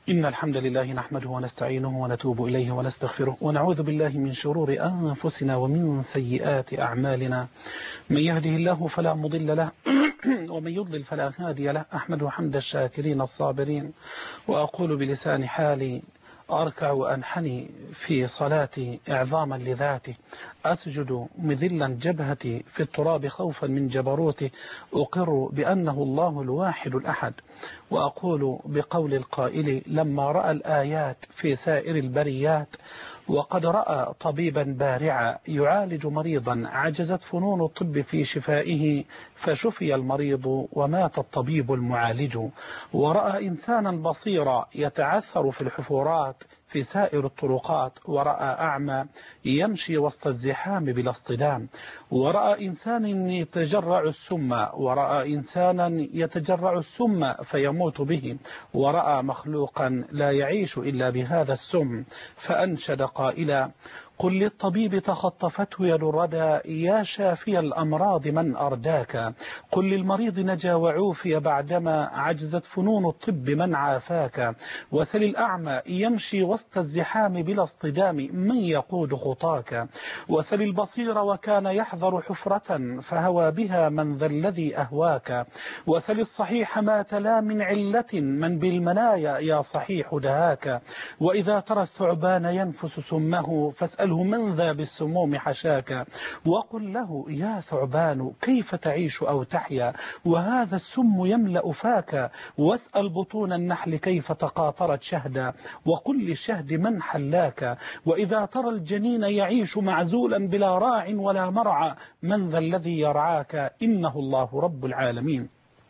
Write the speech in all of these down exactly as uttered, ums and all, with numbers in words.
إن الحمد لله نحمده ونستعينه ونتوب إليه ونستغفره ونعوذ بالله من شرور أنفسنا ومن سيئات أعمالنا. من يهده الله فلا مضل له ومن يضلل فلا هادي له. أحمد حمد الشاكرين الصابرين، وأقول بلسان حالي: أركع وأنحني في صلاتي إعظاما لذاته، أسجد مذلا جبهتي في التراب خوفا من جبروته، أقر بأنه الله الواحد الأحد، وأقول بقول القائل لما رأى الآيات في سائر البريات وقد رأى طبيبا بارعا يعالج مريضا عجزت فنون الطب في شفائه، فشفي المريض ومات الطبيب المعالج، ورأى إنسانا بصيرا يتعثر في الحفرات في سائر الطرقات، ورأى أعمى يمشي وسط الزحام بلا اصطدام، ورأى إنسانا يتجرع السم ورأى إنسانا يتجرع السم فيموت به، ورأى مخلوقا لا يعيش إلا بهذا السم، فأنشد قائلا: قل للطبيب تخطفته يد الردى يا شافي الأمراض من أرداك، قل للمريض نجا وعوفي بعدما عجزت فنون الطب من عافاك، وسل الأعمى يمشي وسط الزحام بلا اصطدام من يقود خطاك، وسل البصير وكان يحذر حفرة فهوى بها من ذا الذي أهواك، وسل الصحيح ما تلا من علة من بالمنايا يا صحيح دهاك، وإذا ترى الثعبان ينفس سمه فاسأل له من ذا بالسموم حشاك، وقل له يا ثعبان كيف تعيش أو تحيا وهذا السم يملأ فاك، واسأل بطون النحل كيف تقاطرت شهدا وقل للشهد من حلاك، وإذا ترى الجنين يعيش معزولا بلا راع ولا مرعى من ذا الذي يرعاك إنه الله رب العالمين.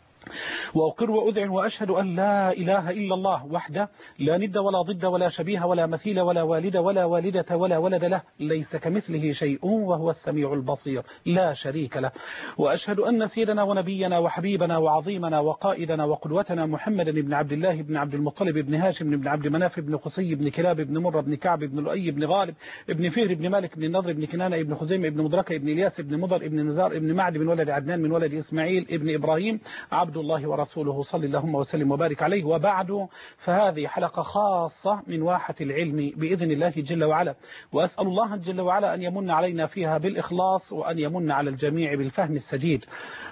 وأقر وأذعن وأشهد أن لا إله إلا الله وحده لا ند ولا ضد ولا شبيه ولا مثيل ولا والد ولا والدة ولا ولد له، ليس كمثله شيء وهو السميع البصير لا شريك له. وأشهد أن سيدنا ونبينا وحبيبنا وعظيمنا وقائدنا وقدوتنا محمد بن عبد الله بن عبد المطلب بن هاشم بن عبد مناف بن قصي بن كلاب بن مرة بن كعب بن لؤي بن غالب بن فهر بن مالك بن النضر بن كنانة بن خزيمة بن مدركة بن إلياس بن مضر بن نزار بن معد بن ولد عدنان من ولد إسماعيل بن إبراهيم عبد الله ورسوله صلى اللهم وسلم وبارك عليه. وبعد، فهذه حلقة خاصة من واحة العلم بإذن الله جل وعلا، وأسأل الله جل وعلا أن يمن علينا فيها بالإخلاص وأن يمن على الجميع بالفهم السديد.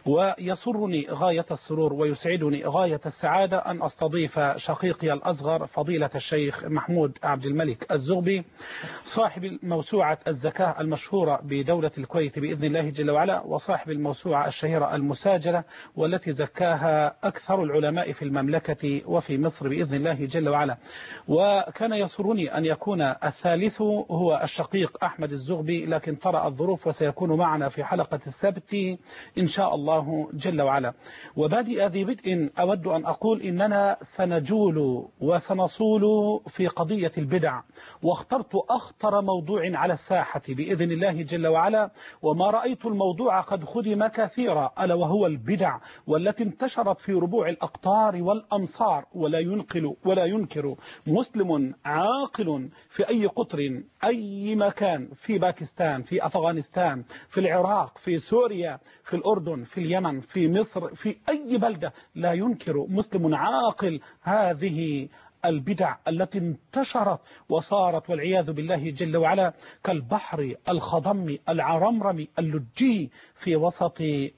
ويسرني غاية السرور ويسعدني غاية السعادة أن أستضيف شقيقي الأصغر فضيلة الشيخ محمود عبد الملك الزغبي، صاحب موسوعة الزكاة المشهورة بدولة الكويت بإذن الله جل وعلا، وصاحب الموسوعة الشهيرة المساجلة والتي زكاها أكثر العلماء في المملكة وفي مصر بإذن الله جل وعلا. وكان يسرني أن يكون الثالث هو الشقيق أحمد الزغبي، لكن طرأ الظروف وسيكون معنا في حلقة السبت إن شاء الله جل وعلا. وبادئ ذي بدء أود أن أقول إننا سنجول وسنصول في قضية البدع، واخترت أخطر موضوع على الساحة بإذن الله جل وعلا، وما رأيت الموضوع قد خدم كثيرا، ألا وهو البدع والتي انتشرت في ربوع الأقطار والأمصار، ولا ينقل ولا ينكر مسلم عاقل في أي قطر أي مكان، في باكستان، في أفغانستان، في العراق، في سوريا، في الأردن، في اليمن، في مصر، في أي بلدة، لا ينكر مسلم عاقل هذه البدع التي انتشرت وصارت والعياذ بالله جل وعلا كالبحر الخضم العرمرم اللجي في وسط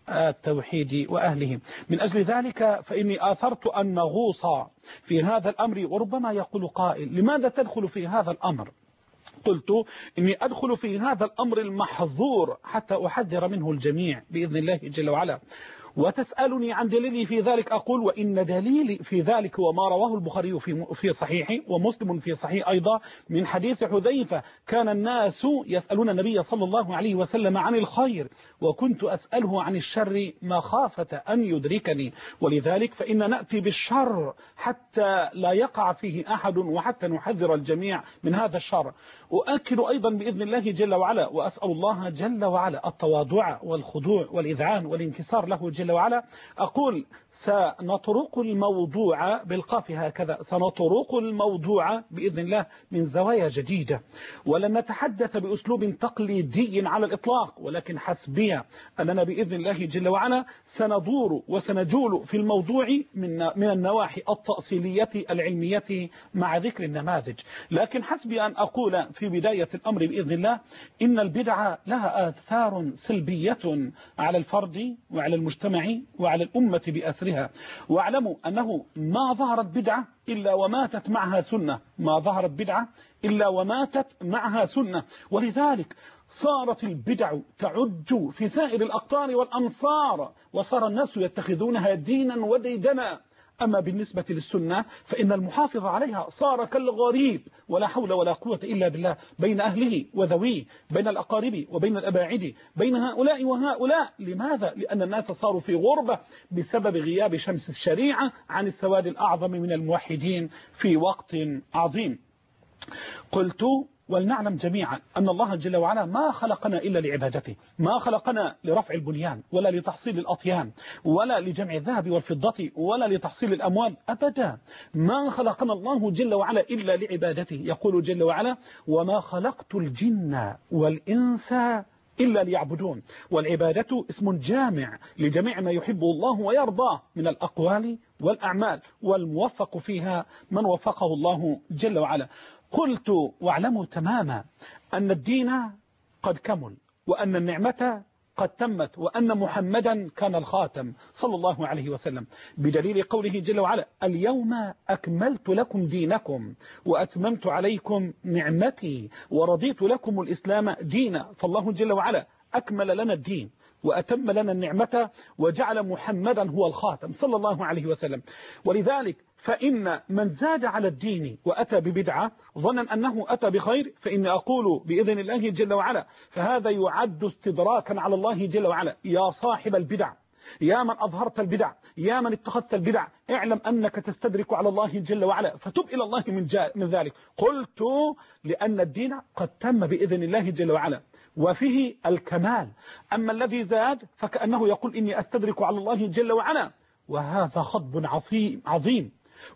التوحيد وأهله. من أجل ذلك فإني آثرت أن نغوص في هذا الأمر. وربما يقول قائل: لماذا تدخل في هذا الأمر؟ قلت إني أدخل في هذا الأمر المحظور حتى أحذر منه الجميع بإذن الله جل وعلا. وتسألني عن دليلي في ذلك، أقول: وإن دليلي في ذلك وما رواه البخاري في في صحيحه ومسلم في صحيح أيضا من حديث حذيفة: كان الناس يسألون النبي صلى الله عليه وسلم عن الخير وكنت أسأله عن الشر مخافة أن يدركني، ولذلك فإن نأتي بالشر حتى لا يقع فيه أحد وحتى نحذر الجميع من هذا الشر. أؤكد أيضا بإذن الله جل وعلا وأسأل الله جل وعلا التواضع والخضوع والإذعان والانكسار له جل وعلا، أقول: سنطرق الموضوع بالقاف هكذا، سنطرق الموضوع بإذن الله من زوايا جديدة، ولن نتحدث بأسلوب تقليدي على الإطلاق، ولكن حسبي أننا بإذن الله جل وعلا سندور وسنجول في الموضوع من من النواحي التأصيلية العلمية مع ذكر النماذج. لكن حسبي أن أقول في بداية الأمر بإذن الله إن البدعة لها آثار سلبية على الفرد وعلى المجتمع وعلى الأمة بأسرها. واعلموا أنه ما ظهرت بدعة إلا وماتت معها سنة، ما ظهرت بدعة إلا وماتت معها سنة. ولذلك صارت البدع تعج في سائر الأقطار والأمصار، وصار الناس يتخذونها دينا وديدنا. أما بالنسبة للسنة فإن المحافظ عليها صار كالغريب، ولا حول ولا قوة إلا بالله، بين أهله وذويه، بين الأقارب وبين الأباعد، بين هؤلاء وهؤلاء. لماذا؟ لأن الناس صاروا في غربة بسبب غياب شمس الشريعة عن السواد الأعظم من الموحدين في وقت عظيم. قلت ولنعلم جميعا أن الله جل وعلا ما خلقنا إلا لعبادته، ما خلقنا لرفع البنيان ولا لتحصيل الأطيان ولا لجمع الذهب والفضة ولا لتحصيل الأموال أبدا. ما خلقنا الله جل وعلا إلا لعبادته. يقول جل وعلا وما خلقت الجن والإنس إلا ليعبدون. والعبادة اسم جامع لجميع ما يحبه الله ويرضاه من الأقوال والأعمال، والموفق فيها من وفقه الله جل وعلا. قلت واعلموا تماما أن الدين قد كمل، وأن النعمة قد تمت، وأن محمدا كان الخاتم صلى الله عليه وسلم، بدليل قوله جل وعلا اليوم أكملت لكم دينكم وأتممت عليكم نعمتي ورضيت لكم الإسلام دينا. فالله جل وعلا أكمل لنا الدين وأتم لنا النعمة وجعل محمدا هو الخاتم صلى الله عليه وسلم. ولذلك فإن من زاد على الدين وأتى ببدعة ظنا أنه أتى بخير، فإني أقول بإذن الله جل وعلا فهذا يعد استدراكا على الله جل وعلا. يا صاحب البدع، يا من أظهرت البدع، يا من اتخذت البدع، اعلم أنك تستدرك على الله جل وعلا، فتب إلى الله من, من ذلك. قلت لأن الدين قد تم بإذن الله جل وعلا وفيه الكمال. أما الذي زاد فكأنه يقول إني أستدرك على الله جل وعلا، وهذا خطب عظيم عظيم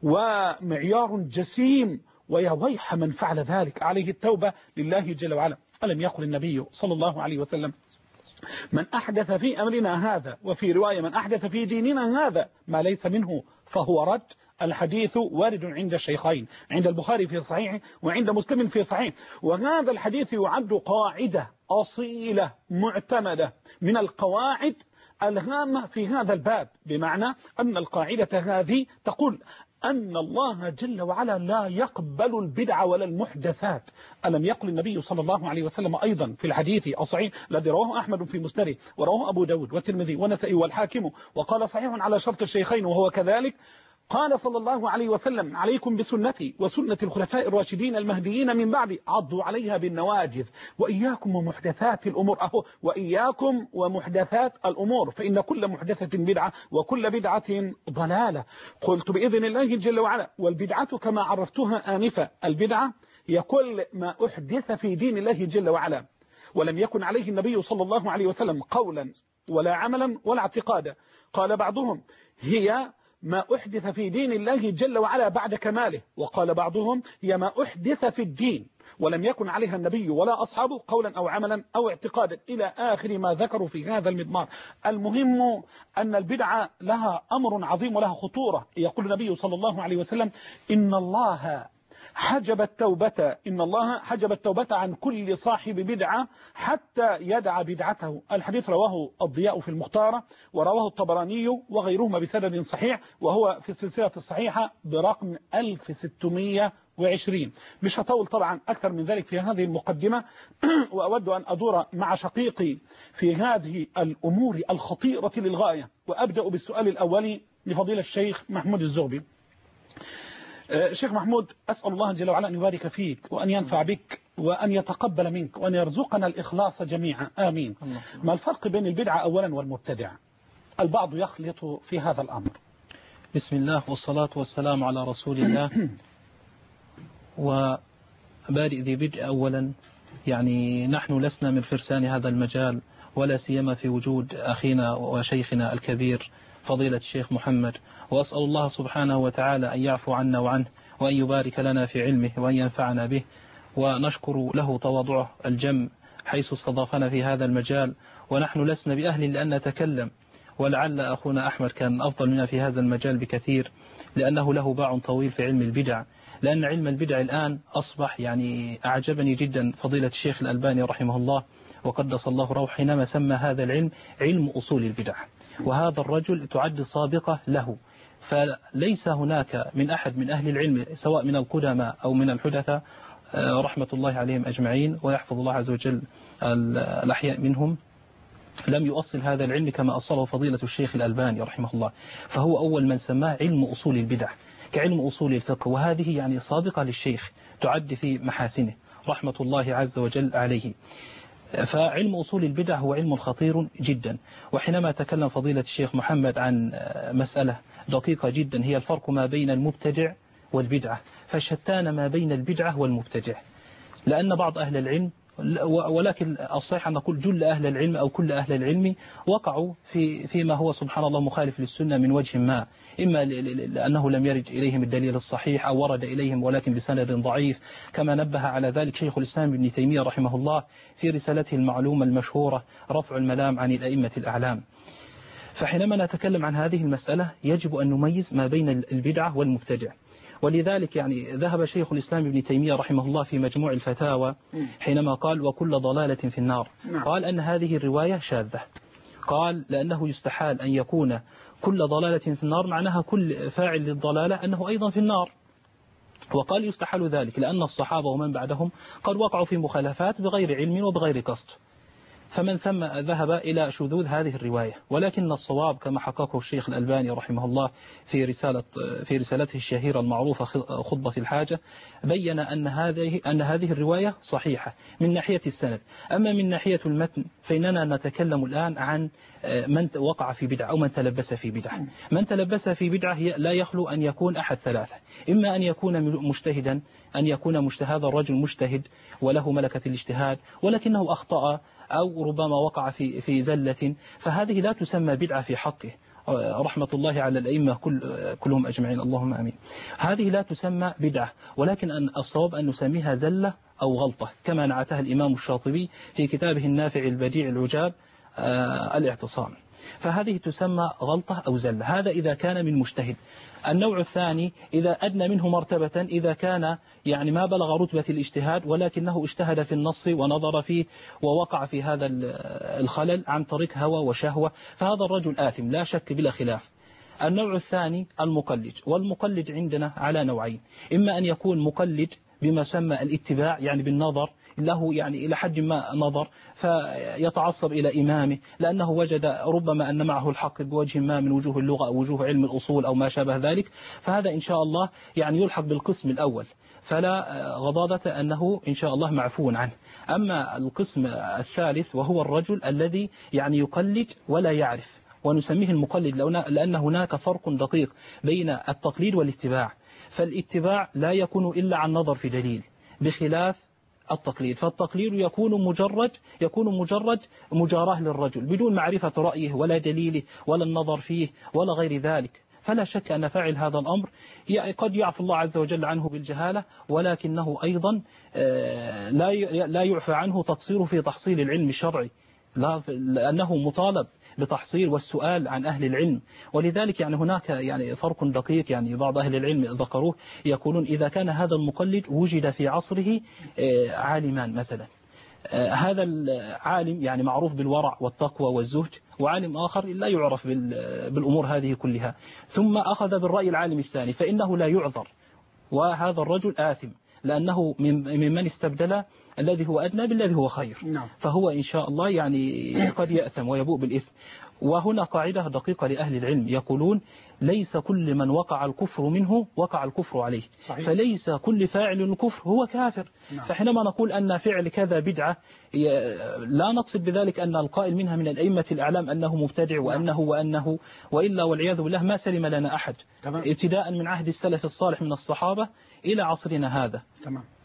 ومعيار جسيم، ويا ويح من فعل ذلك، عليه التوبة لله جل وعلا. ألم يقل النبي صلى الله عليه وسلم من أحدث في أمرنا هذا، وفي رواية من أحدث في ديننا هذا ما ليس منه فهو رد. الحديث وارد عند الشيخين، عند البخاري في صحيح وعند مسلم في صحيح. وهذا الحديث يعد قاعدة أصيلة معتمدة من القواعد الهامة في هذا الباب، بمعنى أن القاعدة هذه تقول أن الله جل وعلا لا يقبل البدع ولا المحدثات. ألم يقل النبي صلى الله عليه وسلم أيضا في الحديث الصحيح الذي رواه أحمد في مسنده ورواه أبو داود والترمذي والنسائي والحاكم وقال صحيح على شرط الشيخين وهو كذلك، قال صلى الله عليه وسلم عليكم بسنتي وسنة الخلفاء الراشدين المهديين من بعد عضوا عليها بالنواجذ وإياكم ومحدثات الأمور. أهو وإياكم ومحدثات الأمور فإن كل محدثة بدعة وكل بدعة ضلالة. قلت بإذن الله جل وعلا والبدعة كما عرفتها آنفة، البدعة هي كل ما أحدث في دين الله جل وعلا ولم يكن عليه النبي صلى الله عليه وسلم قولا ولا عملا ولا اعتقادا. قال بعضهم هي ما أحدث في دين الله جل وعلا بعد كماله، وقال بعضهم هي ما أحدث في الدين ولم يكن عليها النبي ولا أصحابه قولا أو عملا أو اعتقادا، إلى آخر ما ذكروا في هذا المضمار. المهم أن البدعة لها أمر عظيم ولها خطورة. يقول النبي صلى الله عليه وسلم إن الله حجب التوبة إن الله حجب التوبة عن كل صاحب بدعة حتى يدع بدعته. الحديث رواه الضياء في المختارة ورواه الطبراني وغيرهما بسند صحيح، وهو في السلسلة الصحيحة برقم ألف وستمئة وعشرين. مش هطول طبعا أكثر من ذلك في هذه المقدمة وأود أن أدور مع شقيقي في هذه الأمور الخطيرة للغاية، وأبدأ بالسؤال الأولي لفضيلة الشيخ محمود الزغبي. شيخ محمود، أسأل الله جل وعلا أن يبارك فيك وأن ينفع بك وأن يتقبل منك وأن يرزقنا الإخلاص جميعا آمين. ما الفرق بين البدعة أولا والمبتدع؟ البعض يخلط في هذا الأمر. بسم الله والصلاة والسلام على رسول الله. وبادئ ذي بدء أولا، يعني نحن لسنا من فرسان هذا المجال ولا سيما في وجود أخينا وشيخنا الكبير فضيلة الشيخ محمد، وأسأل الله سبحانه وتعالى أن يعفو عنا وعنه، وأن يبارك لنا في علمه، وأن ينفعنا به، ونشكر له تواضعه الجم حيث استضافنا في هذا المجال، ونحن لسنا بأهل لأن نتكلم، ولعل أخونا أحمد كان أفضل منا في هذا المجال بكثير، لأنه له باع طويل في علم البدع، لأن علم البدع الآن أصبح يعني أعجبني جدا فضيلة الشيخ الألباني رحمه الله وقدس الله روحه حينما سمى هذا العلم علم أصول البدع، وهذا الرجل تعد سابقة له، فليس هناك من أحد من أهل العلم سواء من القدماء أو من الحدثاء رحمة الله عليهم أجمعين، ويحفظ الله عز وجل الأحياء منهم، لم يؤصل هذا العلم كما أصله فضيلة الشيخ الألباني رحمه الله، فهو أول من سماه علم أصول البدع كعلم أصول الفقه، وهذه يعني سابقة للشيخ تعد في محاسنه رحمة الله عز وجل عليه. فعلم أصول البدع هو علم خطير جدا، وحينما تكلم فضيلة الشيخ محمد عن مسألة دقيقة جدا هي الفرق ما بين المبتدع والبدعة، فشتان ما بين البدعة والمبتدع، لأن بعض أهل العلم، ولكن الصحيح أن نقول جل أهل العلم أو كل أهل العلم وقعوا في فيما هو سبحان الله مخالف للسنة من وجه ما، إما لأنه لم يرد إليهم الدليل الصحيح أو ورد إليهم ولكن بسند ضعيف، كما نبه على ذلك شيخ الإسلام ابن تيمية رحمه الله في رسالته المعلومة المشهورة رفع الملام عن الأئمة الأعلام. فحينما نتكلم عن هذه المسألة يجب أن نميز ما بين البدعة والمبتدع، ولذلك يعني ذهب شيخ الإسلام ابن تيمية رحمه الله في مجموع الفتاوى حينما قال وكل ضلالة في النار، قال أن هذه الرواية شاذة، قال لأنه يستحال أن يكون كل ضلالة في النار معناها كل فاعل للضلالة أنه أيضا في النار، وقال يستحال ذلك لأن الصحابة ومن بعدهم قد وقعوا في مخالفات بغير علم وبغير قصد، فمن ثم ذهب إلى شذوذ هذه الرواية، ولكن الصواب كما حققه الشيخ الألباني رحمه الله في رسالة في رسالته الشهيرة المعروفة خطبة الحاجة، بين أن هذه أن هذه الرواية صحيحة من ناحية السند، أما من ناحية المتن فإننا نتكلم الآن عن من وقع في بدعة أو من تلبس في بدعة. من تلبس في بدعة لا يخلو أن يكون أحد ثلاثة، إما أن يكون مجتهدا، أن يكون مجتهد هذا الرجل مجتهد وله ملكة الاجتهاد ولكنه أخطأ أو ربما وقع في في زلة، فهذه لا تسمى بدعة في حقه رحمة الله على الأئمة كل كلهم أجمعين اللهم آمين. هذه لا تسمى بدعة، ولكن أن الصواب أن نسميها زلة أو غلطة كما نعتها الإمام الشاطبي في كتابه النافع البديع العجاب الاعتصام، فهذه تسمى غلطة أو زلة، هذا إذا كان من مجتهد. النوع الثاني إذا أدنى منه مرتبة، إذا كان يعني ما بلغ رتبة الاجتهاد ولكنه اجتهد في النص ونظر فيه ووقع في هذا الخلل عن طريق هوى وشهوة، فهذا الرجل آثم لا شك بلا خلاف. النوع الثاني المقلد، والمقلد عندنا على نوعين، إما أن يكون مقلد بما سمى الاتباع يعني بالنظر له، يعني إلى حد ما نظر فيتعصب إلى إمامه لأنه وجد ربما أن معه الحق بوجه ما من وجوه اللغة أو وجوه علم الأصول أو ما شابه ذلك، فهذا إن شاء الله يعني يلحق بالقسم الأول فلا غضاضة أنه إن شاء الله معفو عنه. أما القسم الثالث وهو الرجل الذي يعني يقلد ولا يعرف، ونسميه المقلد لأن هناك فرق دقيق بين التقليد والاتباع، فالاتباع لا يكون إلا عن نظر في دليل بخلاف التقليد، فالتقليد يكون مجرد يكون مجرد مجاراه للرجل بدون معرفة رأيه ولا دليله ولا النظر فيه ولا غير ذلك، فلا شك أن فاعل هذا الأمر قد يعفو الله عز وجل عنه بالجهالة، ولكنه أيضا لا يعفى عنه تقصيره في تحصيل العلم الشرعي، لأنه مطالب بتحصيل والسؤال عن أهل العلم. ولذلك يعني هناك يعني فرق دقيق، يعني بعض أهل العلم ذكروه يقولون إذا كان هذا المقلد وجد في عصره عالمان مثلا، هذا العالم يعني معروف بالورع والتقوى والزهد، وعالم آخر لا يعرف بالأمور هذه كلها، ثم أخذ بالرأي العالم الثاني فإنه لا يعذر، وهذا الرجل آثم لأنه ممن استبدل الذي هو أدنى بالذي هو خير، فهو إن شاء الله يعني قد يأثم ويبوء بالإثم. وهنا قاعدة دقيقة لأهل العلم يقولون ليس كل من وقع الكفر منه وقع الكفر عليه، صحيح. فليس كل فاعل الكفر هو كافر، نعم. فحينما نقول أن فعل كذا بدعة لا نقصد بذلك أن القائل منها من الأئمة الأعلام أنه مبتدع وأنه وأنه وإلا والعياذ بالله ما سلم لنا أحد، تمام. ابتداء من عهد السلف الصالح من الصحابة إلى عصرنا هذا، تمام.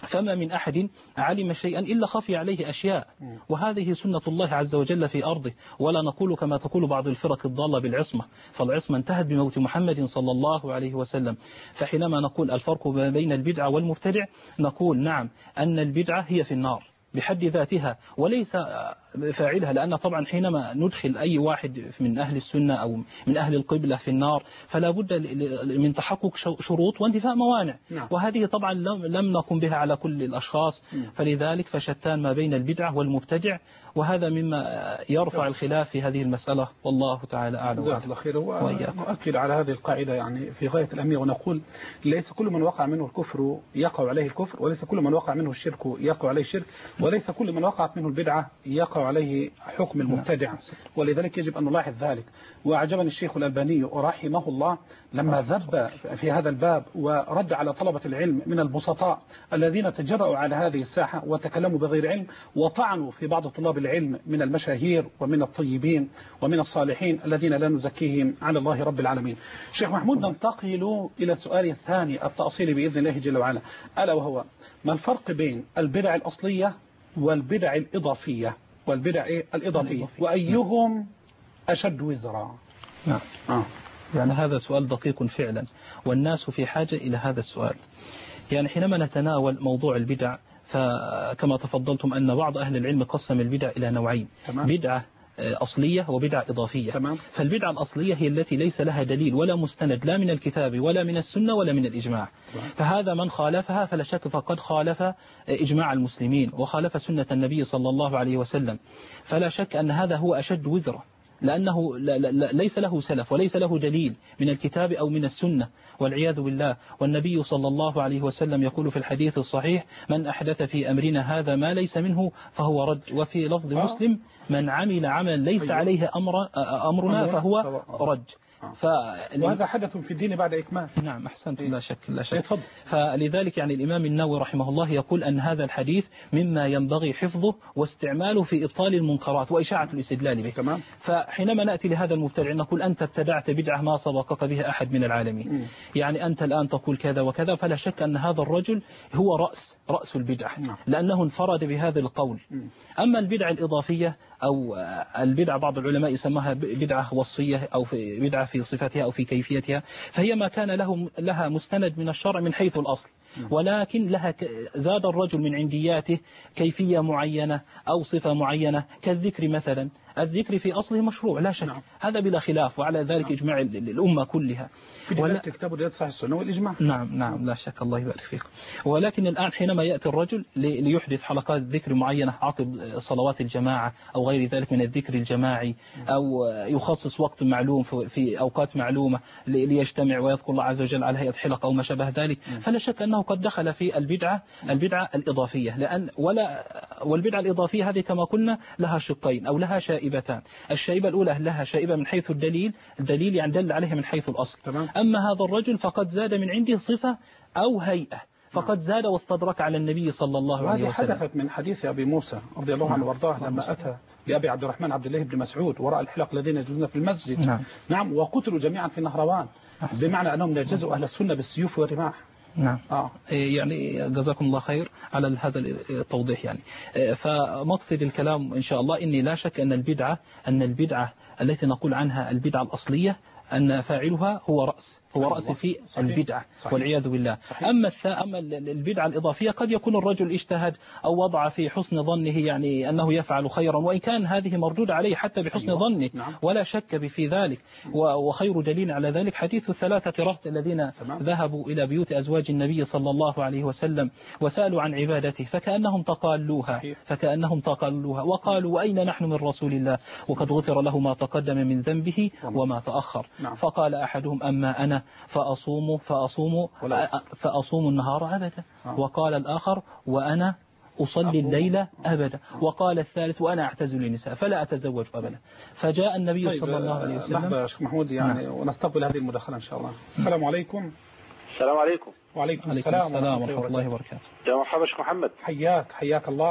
فما من أحد علم شيئا إلا خفي عليه أشياء، وهذه سنة الله عز وجل في أرضه. ولا نقول كما تقول بعض الفرق الضالة بالعصمة، فالعصمة انتهت بموت محمد صلى الله عليه وسلم. فحينما نقول الفرق بين البدعة والمبتدع، نقول نعم أن البدعة هي في النار بحد ذاتها وليس فاعلها، لأن طبعا حينما ندخل أي واحد من أهل السنة أو من أهل القبلة في النار فلا بد من تحقق شروط وانتفاء موانع، نعم. وهذه طبعا لم نقم بها على كل الأشخاص، فلذلك فشتان ما بين البدعة والمبتدع، وهذا مما يرفع الخلاف في هذه المسألة، والله تعالى أعلم. جزاك الله خير. ونؤكد على هذه القاعدة يعني في غاية الأهمية، ونقول ليس كل من وقع منه الكفر يقع عليه الكفر، وليس كل من وقع منه الشرك يقع عليه الشرك، وليس كل من وقعت منه البدعة يقع عليه حكم المبتدع، ولذلك يجب أن نلاحظ ذلك. وأعجبني الشيخ الألباني رحمه الله لما ذب في هذا الباب ورد على طلبة العلم من البسطاء الذين تجرؤوا على هذه الساحة وتكلموا بغير علم، وطعنوا في بعض طلاب العلم من المشاهير ومن الطيبين ومن الصالحين الذين لا نزكيهم على الله رب العالمين. شيخ محمود، ننتقل إلى السؤال الثاني التأصيلي بإذن الله جل وعلا، ألا وهو ما الفرق بين البدع الأصلية والبدع الإضافية والبدع الإضافية، وأيهم أشد وزرا؟ نعم. آه. يعني هذا سؤال دقيق فعلا، والناس في حاجة إلى هذا السؤال. يعني حينما نتناول موضوع البدع، فكما تفضلتم أن بعض أهل العلم قسم البدع إلى نوعين، تمام. بدعة أصلية وبدعة إضافية. تمام. فالبدعة الأصلية هي التي ليس لها دليل ولا مستند لا من الكتاب ولا من السنة ولا من الإجماع. تمام. فهذا من خالفها فلا شك فقد خالف إجماع المسلمين وخالف سنة النبي صلى الله عليه وسلم، فلا شك أن هذا هو أشد وزرا، لأنه ليس له سلف وليس له دليل من الكتاب أو من السنة والعياذ بالله. والنبي صلى الله عليه وسلم يقول في الحديث الصحيح: من أحدث في أمرنا هذا ما ليس منه فهو رد. وفي لفظ مسلم: من عمل عمل ليس عليه أمر أمرنا فهو رد. ف... وهذا حدث في الدين بعد إكمال. نعم أحسنت، لا شك لا شك. يتفضل. فلذلك يعني الإمام النووي رحمه الله يقول أن هذا الحديث مما ينبغي حفظه واستعماله في إبطال المنكرات وإشاعة الاستدلال به. تمام. فحينما نأتي لهذا المبتدع نقول: أنت ابتدعت بدعة ما سبقك بها أحد من العالمين. م. يعني أنت الآن تقول كذا وكذا، فلا شك أن هذا الرجل هو رأس رأس البدعة. م. لأنه انفرد بهذا القول. م. أما البدعة الإضافية أو البدعة بعض العلماء يسموها بدعة وصفية أو في بدعة في صفتها أو في كيفيتها، فهي ما كان له لها مستند من الشرع من حيث الأصل، ولكن لها زاد الرجل من عندياته كيفية معينة أو صفة معينة، كالذكر مثلا. الذكر في أصله مشروع لا شك. نعم. هذا بلا خلاف، وعلى ذلك نعم. إجماع الأمة كلها في ولا... كتاب دلالة صحيح السنة والإجماع. نعم نعم لا شك، الله يبارك فيكم. ولكن الآن حينما يأتي الرجل ليحدث حلقات ذكر معينة عقب صلوات الجماعة أو غير ذلك من الذكر الجماعي، أو يخصص وقت معلوم في أوقات معلومة ليجتمع ويذكر الله عز وجل على هيئة حلقة أو ما شابه ذلك، فلا شك أنه قد دخل في البدعة البدعة الإضافية. لأن ولا والبدعة الإضافية هذه كما قلنا لها شقين أو لها شائبتان. الشائبة الأولى لها شائبة من حيث الدليل، الدليل يعني دل عليها من حيث الأصل. تمام. أما هذا الرجل فقد زاد من عنده صفة أو هيئة، فقد زاد واستدرك على النبي صلى الله عليه وسلم. وهذه حدثت من حديث أبي موسى رضي الله عنه وارضاه لما أتى لأبي عبد الرحمن عبد الله بن مسعود وراء الحلق الذين يجلسون في المسجد. نعم. نعم. وقتلوا جميعا في النهروان، بمعنى أنهم نجزوا أهل السنة بالسيوف والرماح. نعم. آه. يعني جزاكم الله خير على هذا التوضيح. يعني فمقصد الكلام إن شاء الله إني لا شك أن البدعة أن البدعة التي نقول عنها البدعة الأصلية أن فاعلها هو رأس هو رأس في البدعة والعياذ بالله. صحيح. أما أما البدعة الإضافية قد يكون الرجل اجتهد أو وضع في حسن ظنه يعني أنه يفعل خيرا، وإن كان هذه مردود عليه حتى بحسن أيوة. ظنه. نعم. ولا شك في ذلك. وخير دليل على ذلك حديث الثلاثة رهط الذين تمام. ذهبوا إلى بيوت أزواج النبي صلى الله عليه وسلم وسألوا عن عبادته فكأنهم تقالوها صحيح. فكأنهم تقالوها وقالوا: وأين نحن من رسول الله وقد غفر له ما تقدم من ذنبه وما تأخر. نعم. فقال أحدهم: أما أنا فأصوم فأصوم فأصوم النهار أبدا. وقال الآخر: وأنا أصلي الليل أبدا. وقال الثالث: وأنا أعتزل النساء فلا أتزوج أبدا. فجاء النبي طيب صلى الله عليه وسلم. لحظة يا شيخ محمود يعني نعم. ونستقبل هذه المداخلة إن شاء الله. السلام عليكم. السلام عليكم. وعليكم السلام, السلام ورحمة الله وبركاته. يا مرحبا شيخ محمد. حياك حياك الله.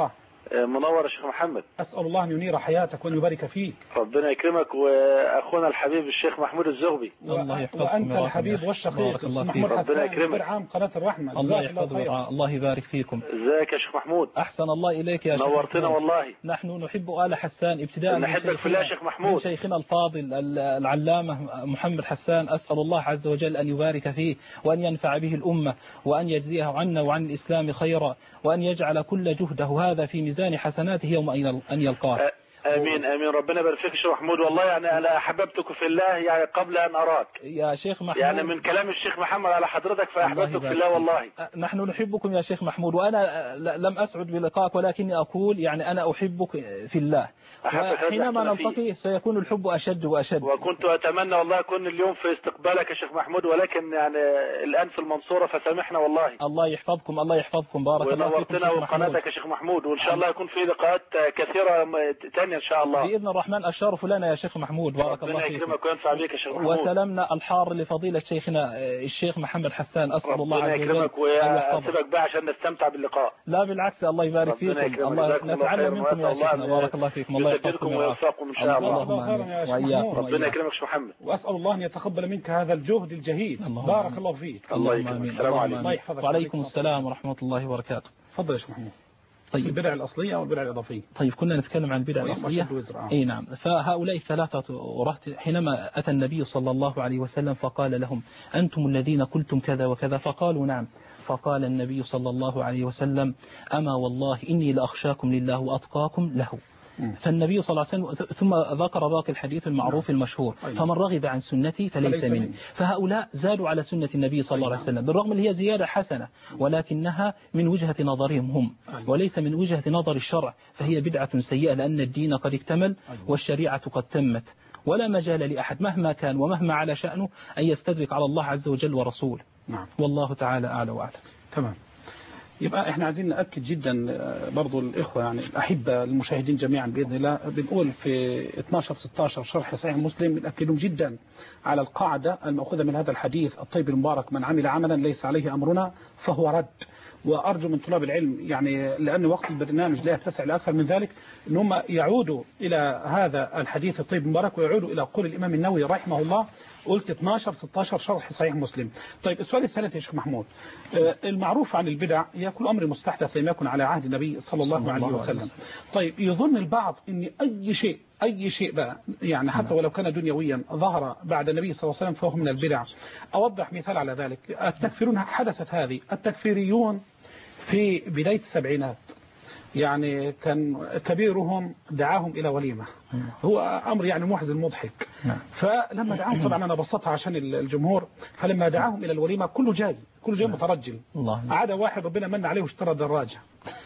منور يا شيخ محمد. أسأل الله أن ينير حياتك وأن يبارك فيك. ربنا يكرمك. وأخونا الحبيب الشيخ محمود الزغبي. الله يحفظك. وأنت الحبيب والشقيق محمود حسان مدير عام قناة الرحمة. الله يحفظك. الله يبارك فيكم. ازيك يا شيخ محمود؟ أحسن الله إليك يا شيخ. نورتنا والله. نحن نحب آل حسان ابتداء نحبك في الله يا شيخ محمود. من شيخنا الفاضل العلامة محمد حسان، أسأل الله عز وجل أن يبارك فيه وأن ينفع به الأمة وأن يجزيه عنا وعن الإسلام خيرا وأن يجعل كل جهده هذا في ميزان حسناته يوم أن يلقاه. امين امين. ربنا يبارك فيك يا شيخ محمود. والله يعني انا احببتك في الله يعني قبل ان اراك يا شيخ محمود، يعني من كلام الشيخ محمد على حضرتك فاحببتك في الله والله. نحن نحبكم يا شيخ محمود، وانا لم اسعد بلقائك ولكني اقول يعني انا احبك في الله، وحينما نلتقي سيكون الحب اشد واشد. وكنت اتمنى والله اكون اليوم في استقبالك يا شيخ محمود، ولكن يعني الان في المنصوره فسامحنا والله. الله يحفظكم. الله يحفظكم. بارك الله فيكم. ونورتنا وقناتك يا شيخ محمود، وان شاء الله يكون في لقاءات كثيره ثانيه ان شاء الله باذن الرحمن. الشرف لنا يا شيخ محمود. بارك الله فيك. ربنا يكرمك وينفع بك يا شيخ محمود. وسلامنا الحار لفضيله شيخنا الشيخ محمد حسان. اسال الله عز وجل ربنا يكرمك ويسيبك بقى عشان نستمتع باللقاء. لا بالعكس، الله يبارك فيكم. الله نتعلم منكم يا شيخنا. بارك الله فيكم. الله يحفظكم ويوفقكم ان شاء الله. وإياكم. ربنا يكرمك يا محمد. واسال الله ان يتقبل منك هذا الجهد الجهيد. بارك الله فيك. الله يكرمك. السلام عليكم. وعليكم السلام ورحمه الله وبركاته. تفضل يا شيخ محمود. طيب البدع الأصلية والبدع الإضافية. طيب كنا نتكلم عن البدع الأصلية. اي نعم. فهؤلاء الثلاثة رهط حينما أتى النبي صلى الله عليه وسلم فقال لهم أنتم الذين قلتم كذا وكذا، فقالوا نعم. فقال النبي صلى الله عليه وسلم أما والله إني لأخشاكم لله وأتقاكم له. فالنبي صلى الله عليه وسلم ثم ذكر باقي الحديث المعروف المشهور فمن رغب عن سنتي فليس مني. فهؤلاء زادوا على سنة النبي صلى الله عليه وسلم بالرغم ان هي زيادة حسنة، ولكنها من وجهة نظرهم هم وليس من وجهة نظر الشرع، فهي بدعة سيئة لأن الدين قد اكتمل والشريعة قد تمت، ولا مجال لأحد مهما كان ومهما على شأنه أن يستدرك على الله عز وجل ورسوله. والله تعالى أعلى وأعلم. تمام. يبقى احنا عايزين نأكد جدا برضو الإخوة يعني الأحبة المشاهدين جميعا بإذن الله، بنقول في اثناشر ستاشر شرح صحيح مسلم بنأكدهم جدا على القاعدة المأخوذة من هذا الحديث الطيب المبارك: من عمل عملا ليس عليه أمرنا فهو رد. وأرجو من طلاب العلم يعني لأن وقت البرنامج لا يتسع لأكثر من ذلك إن هم يعودوا إلى هذا الحديث الطيب المبارك ويعودوا إلى قول الإمام النووي رحمه الله. قلت اثناشر ستاشر شرح صحيح مسلم. طيب السؤال الثالث يا شيخ محمود، المعروف عن البدع هي كل أمر مستحدث لم يكن على عهد النبي صلى الله عليه وسلم. طيب يظن البعض أن أي شيء أي شيء بقى يعني حتى ولو كان دنيويا ظهر بعد النبي صلى الله عليه وسلم فهو من البدع. أوضح مثال على ذلك. التكفيرون حدثت هذه التكفيريون في بداية السبعينات، يعني كان كبيرهم دعاهم إلى وليمة، هو أمر يعني محزن مضحك. فلما دعاهم طبعا أنا بسطها عشان الجمهور، فلما دعاهم إلى الوليمة كله جاي كله جاي مترجل، عدا واحد ربنا من عليه واشترى دراجة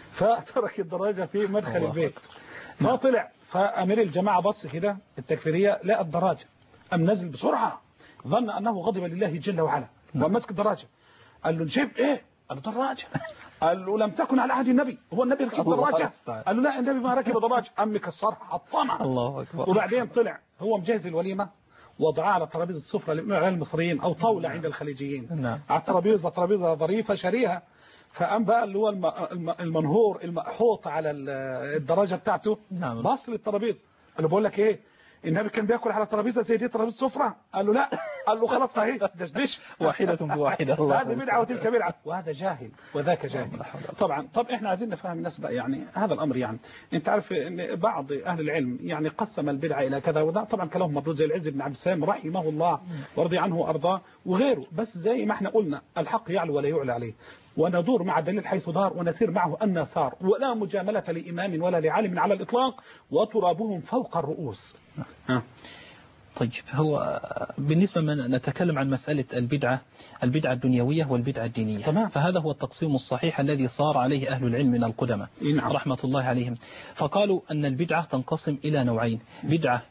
فترك الدراجة في مدخل البيت، فطلع فأمير الجماعة بص كده التكفيرية لا الدراجة، أم نزل بسرعة ظن أنه غضب لله جل وعلا ومسك الدراجة. قال له جيب إيه؟ قال له دراجة. قال له لم تكن على عهد النبي، هو النبي ركب دراجة؟ قال له لا النبي ما ركب دراجة، أم كسرها حطمها. الله أكبر. وبعدين طلع هو مجهز الوليمة وضعها على ترابيزة السفرة للمصريين أو طاولة عند الخليجيين. نعم. على الترابيزة ترابيزة ظريفة شريها. فقام بقى اللي هو المنهور المحوط على الدراجة بتاعته نعم. بص للترابيزة قال له بقول لك ايه، النبي كان بياكل على ترابيزه زي دي ترابيزه سفره؟ قال له لا. قال له خلاص اهي دشدش واحده بواحده. هذه بدعه وتلك بدعه، وهذا جاهل وذاك جاهل طبعا. طب احنا عايزين نفهم الناس بقى يعني هذا الامر، يعني انت عارف ان بعض اهل العلم يعني قسم البدعه الى كذا وده طبعا كلام مردود زي العز بن عبد السلام رحمه الله ورضي عنه وارضاه وغيره، بس زي ما احنا قلنا الحق يعلو ولا يعلى عليه، وندور مع الدليل حيث دار ونسير معه أن سار، ولا مجاملة لإمام ولا لعالم على الإطلاق، وترابهم فوق الرؤوس. طيب هو بالنسبة من نتكلم عن مسألة البدعة البدعة الدنيوية والبدعة الدينية تمام. فهذا هو التقسيم الصحيح الذي صار عليه أهل العلم من القدماء نعم. رحمة الله عليهم. فقالوا أن البدعة تنقسم إلى نوعين: بدعة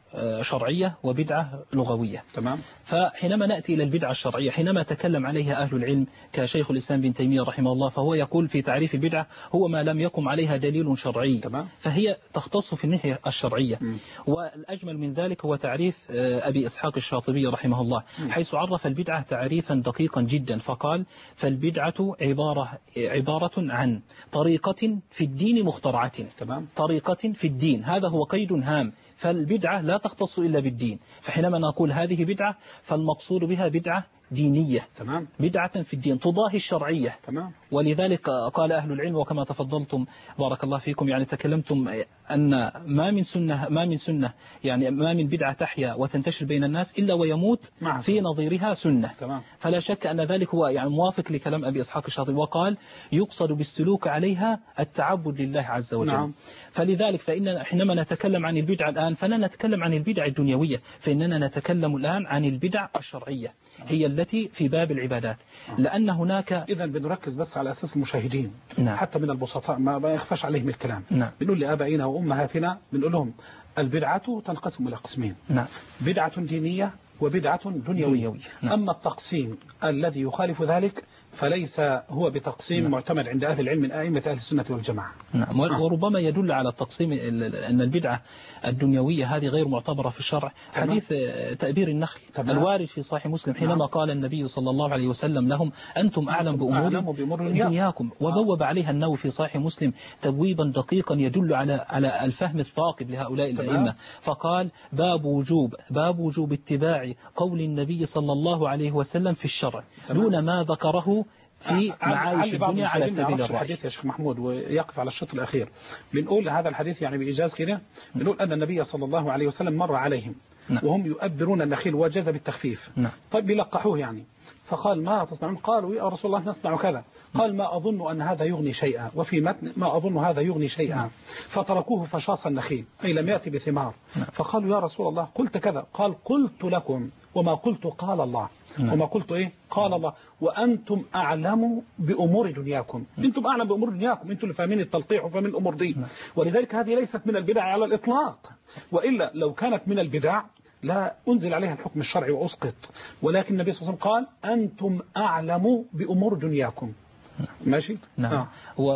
شرعية وبدعة لغوية. تمام. فحينما نأتي إلى البدعة الشرعية حينما تكلم عليها أهل العلم كشيخ الإسلام بن تيمية رحمه الله، فهو يقول في تعريف البدعة هو ما لم يقم عليها دليل شرعي. تمام. فهي تختص في الناحية الشرعية. م. والأجمل من ذلك هو تعريف أبي إسحاق الشاطبي رحمه الله، م. حيث عرف البدعة تعريفا دقيقا جدا، فقال فالبدعة عبارة, عبارة عن طريقة في الدين مخترعة. تمام. طريقة في الدين، هذا هو قيد هام، فالبدعة لا تختص إلا بالدين. فحينما نقول هذه بدعة فالمقصود بها بدعة دينية. تمام. بدعة في الدين تضاهي الشرعية. تمام. ولذلك قال أهل العلم وكما تفضلتم بارك الله فيكم، يعني تكلمتم أن ما من سنة ما من سنة يعني ما من بدعة تحيا وتنتشر بين الناس إلا ويموت معه. في نظيرها سنة. تمام. فلا شك أن ذلك هو يعني موافق لكلام أبي إسحاق الشاطبي، وقال يقصد بالسلوك عليها التعبد لله عز وجل. نعم. فلذلك فإن حينما نتكلم عن البدعة الآن فلا نتكلم عن البدع الدنيوية، فإننا نتكلم الآن عن البدع الشرعية هي التي في باب العبادات. لأن هناك إذا بنركز بس على أساس المشاهدين. نعم. حتى من البسطاء ما يخفش عليهم الكلام. نعم. بنقول لآبائنا وأمهاتنا بنقول لهم البدعة تنقسم إلى قسمين. نعم. بدعة دينية وبدعة دنيوية. دنيوية. نعم. أما التقسيم الذي يخالف ذلك فليس هو بتقسيم نعم. معتمد عند أهل العلم من أئمة أهل السنة والجماعة. نعم. وربما يدل على التقسيم أن البدعة الدنيوية هذه غير معتبرة في الشرع تمام. حديث تأبير النخل تمام. الوارد في صحيح مسلم حينما نعم. قال النبي صلى الله عليه وسلم لهم أنتم أعلم بأمور, بأمور دنياكم، وبوب عليها النووي في صحيح مسلم تبويبا دقيقا يدل على على الفهم الثاقب لهؤلاء الأئمة، فقال باب وجوب باب وجوب اتباع قول النبي صلى الله عليه وسلم في الشرع دون ما ذكره في معايش الدنيا على سبيل الرأي. الحديث يا شيخ محمود ويقف على الشط الأخير، بنقول هذا الحديث يعني بإيجاز كده، بنقول أن النبي صلى الله عليه وسلم مر عليهم نعم. وهم يؤبرون النخيل وجاز بالتخفيف. نعم. طيب بيلقحوه يعني، فقال ما تصنعون؟ قالوا يا رسول الله نصنع كذا. قال ما أظن أن هذا يغني شيئا، وفي متن ما أظن هذا يغني شيئا. فتركوه فشاص النخيل أي لم يأتي بثمار. فقالوا يا رسول الله قلت كذا. قال قلت لكم وما قلت قال الله. وما قلت إيه؟ قال الله وأنتم أعلم بأمور دنياكم. أنتم أعلم بأمور دنياكم، أنتم اللي فاهمين التلقيح وفاهمين الأمور دي. ولذلك هذه ليست من البدع على الإطلاق، وإلا لو كانت من البدع لا أنزل عليها الحكم الشرعي وأسقط، ولكن النبي صلى الله عليه وسلم قال أنتم أعلم بأمور دنياكم. ماشي؟ نعم. آه.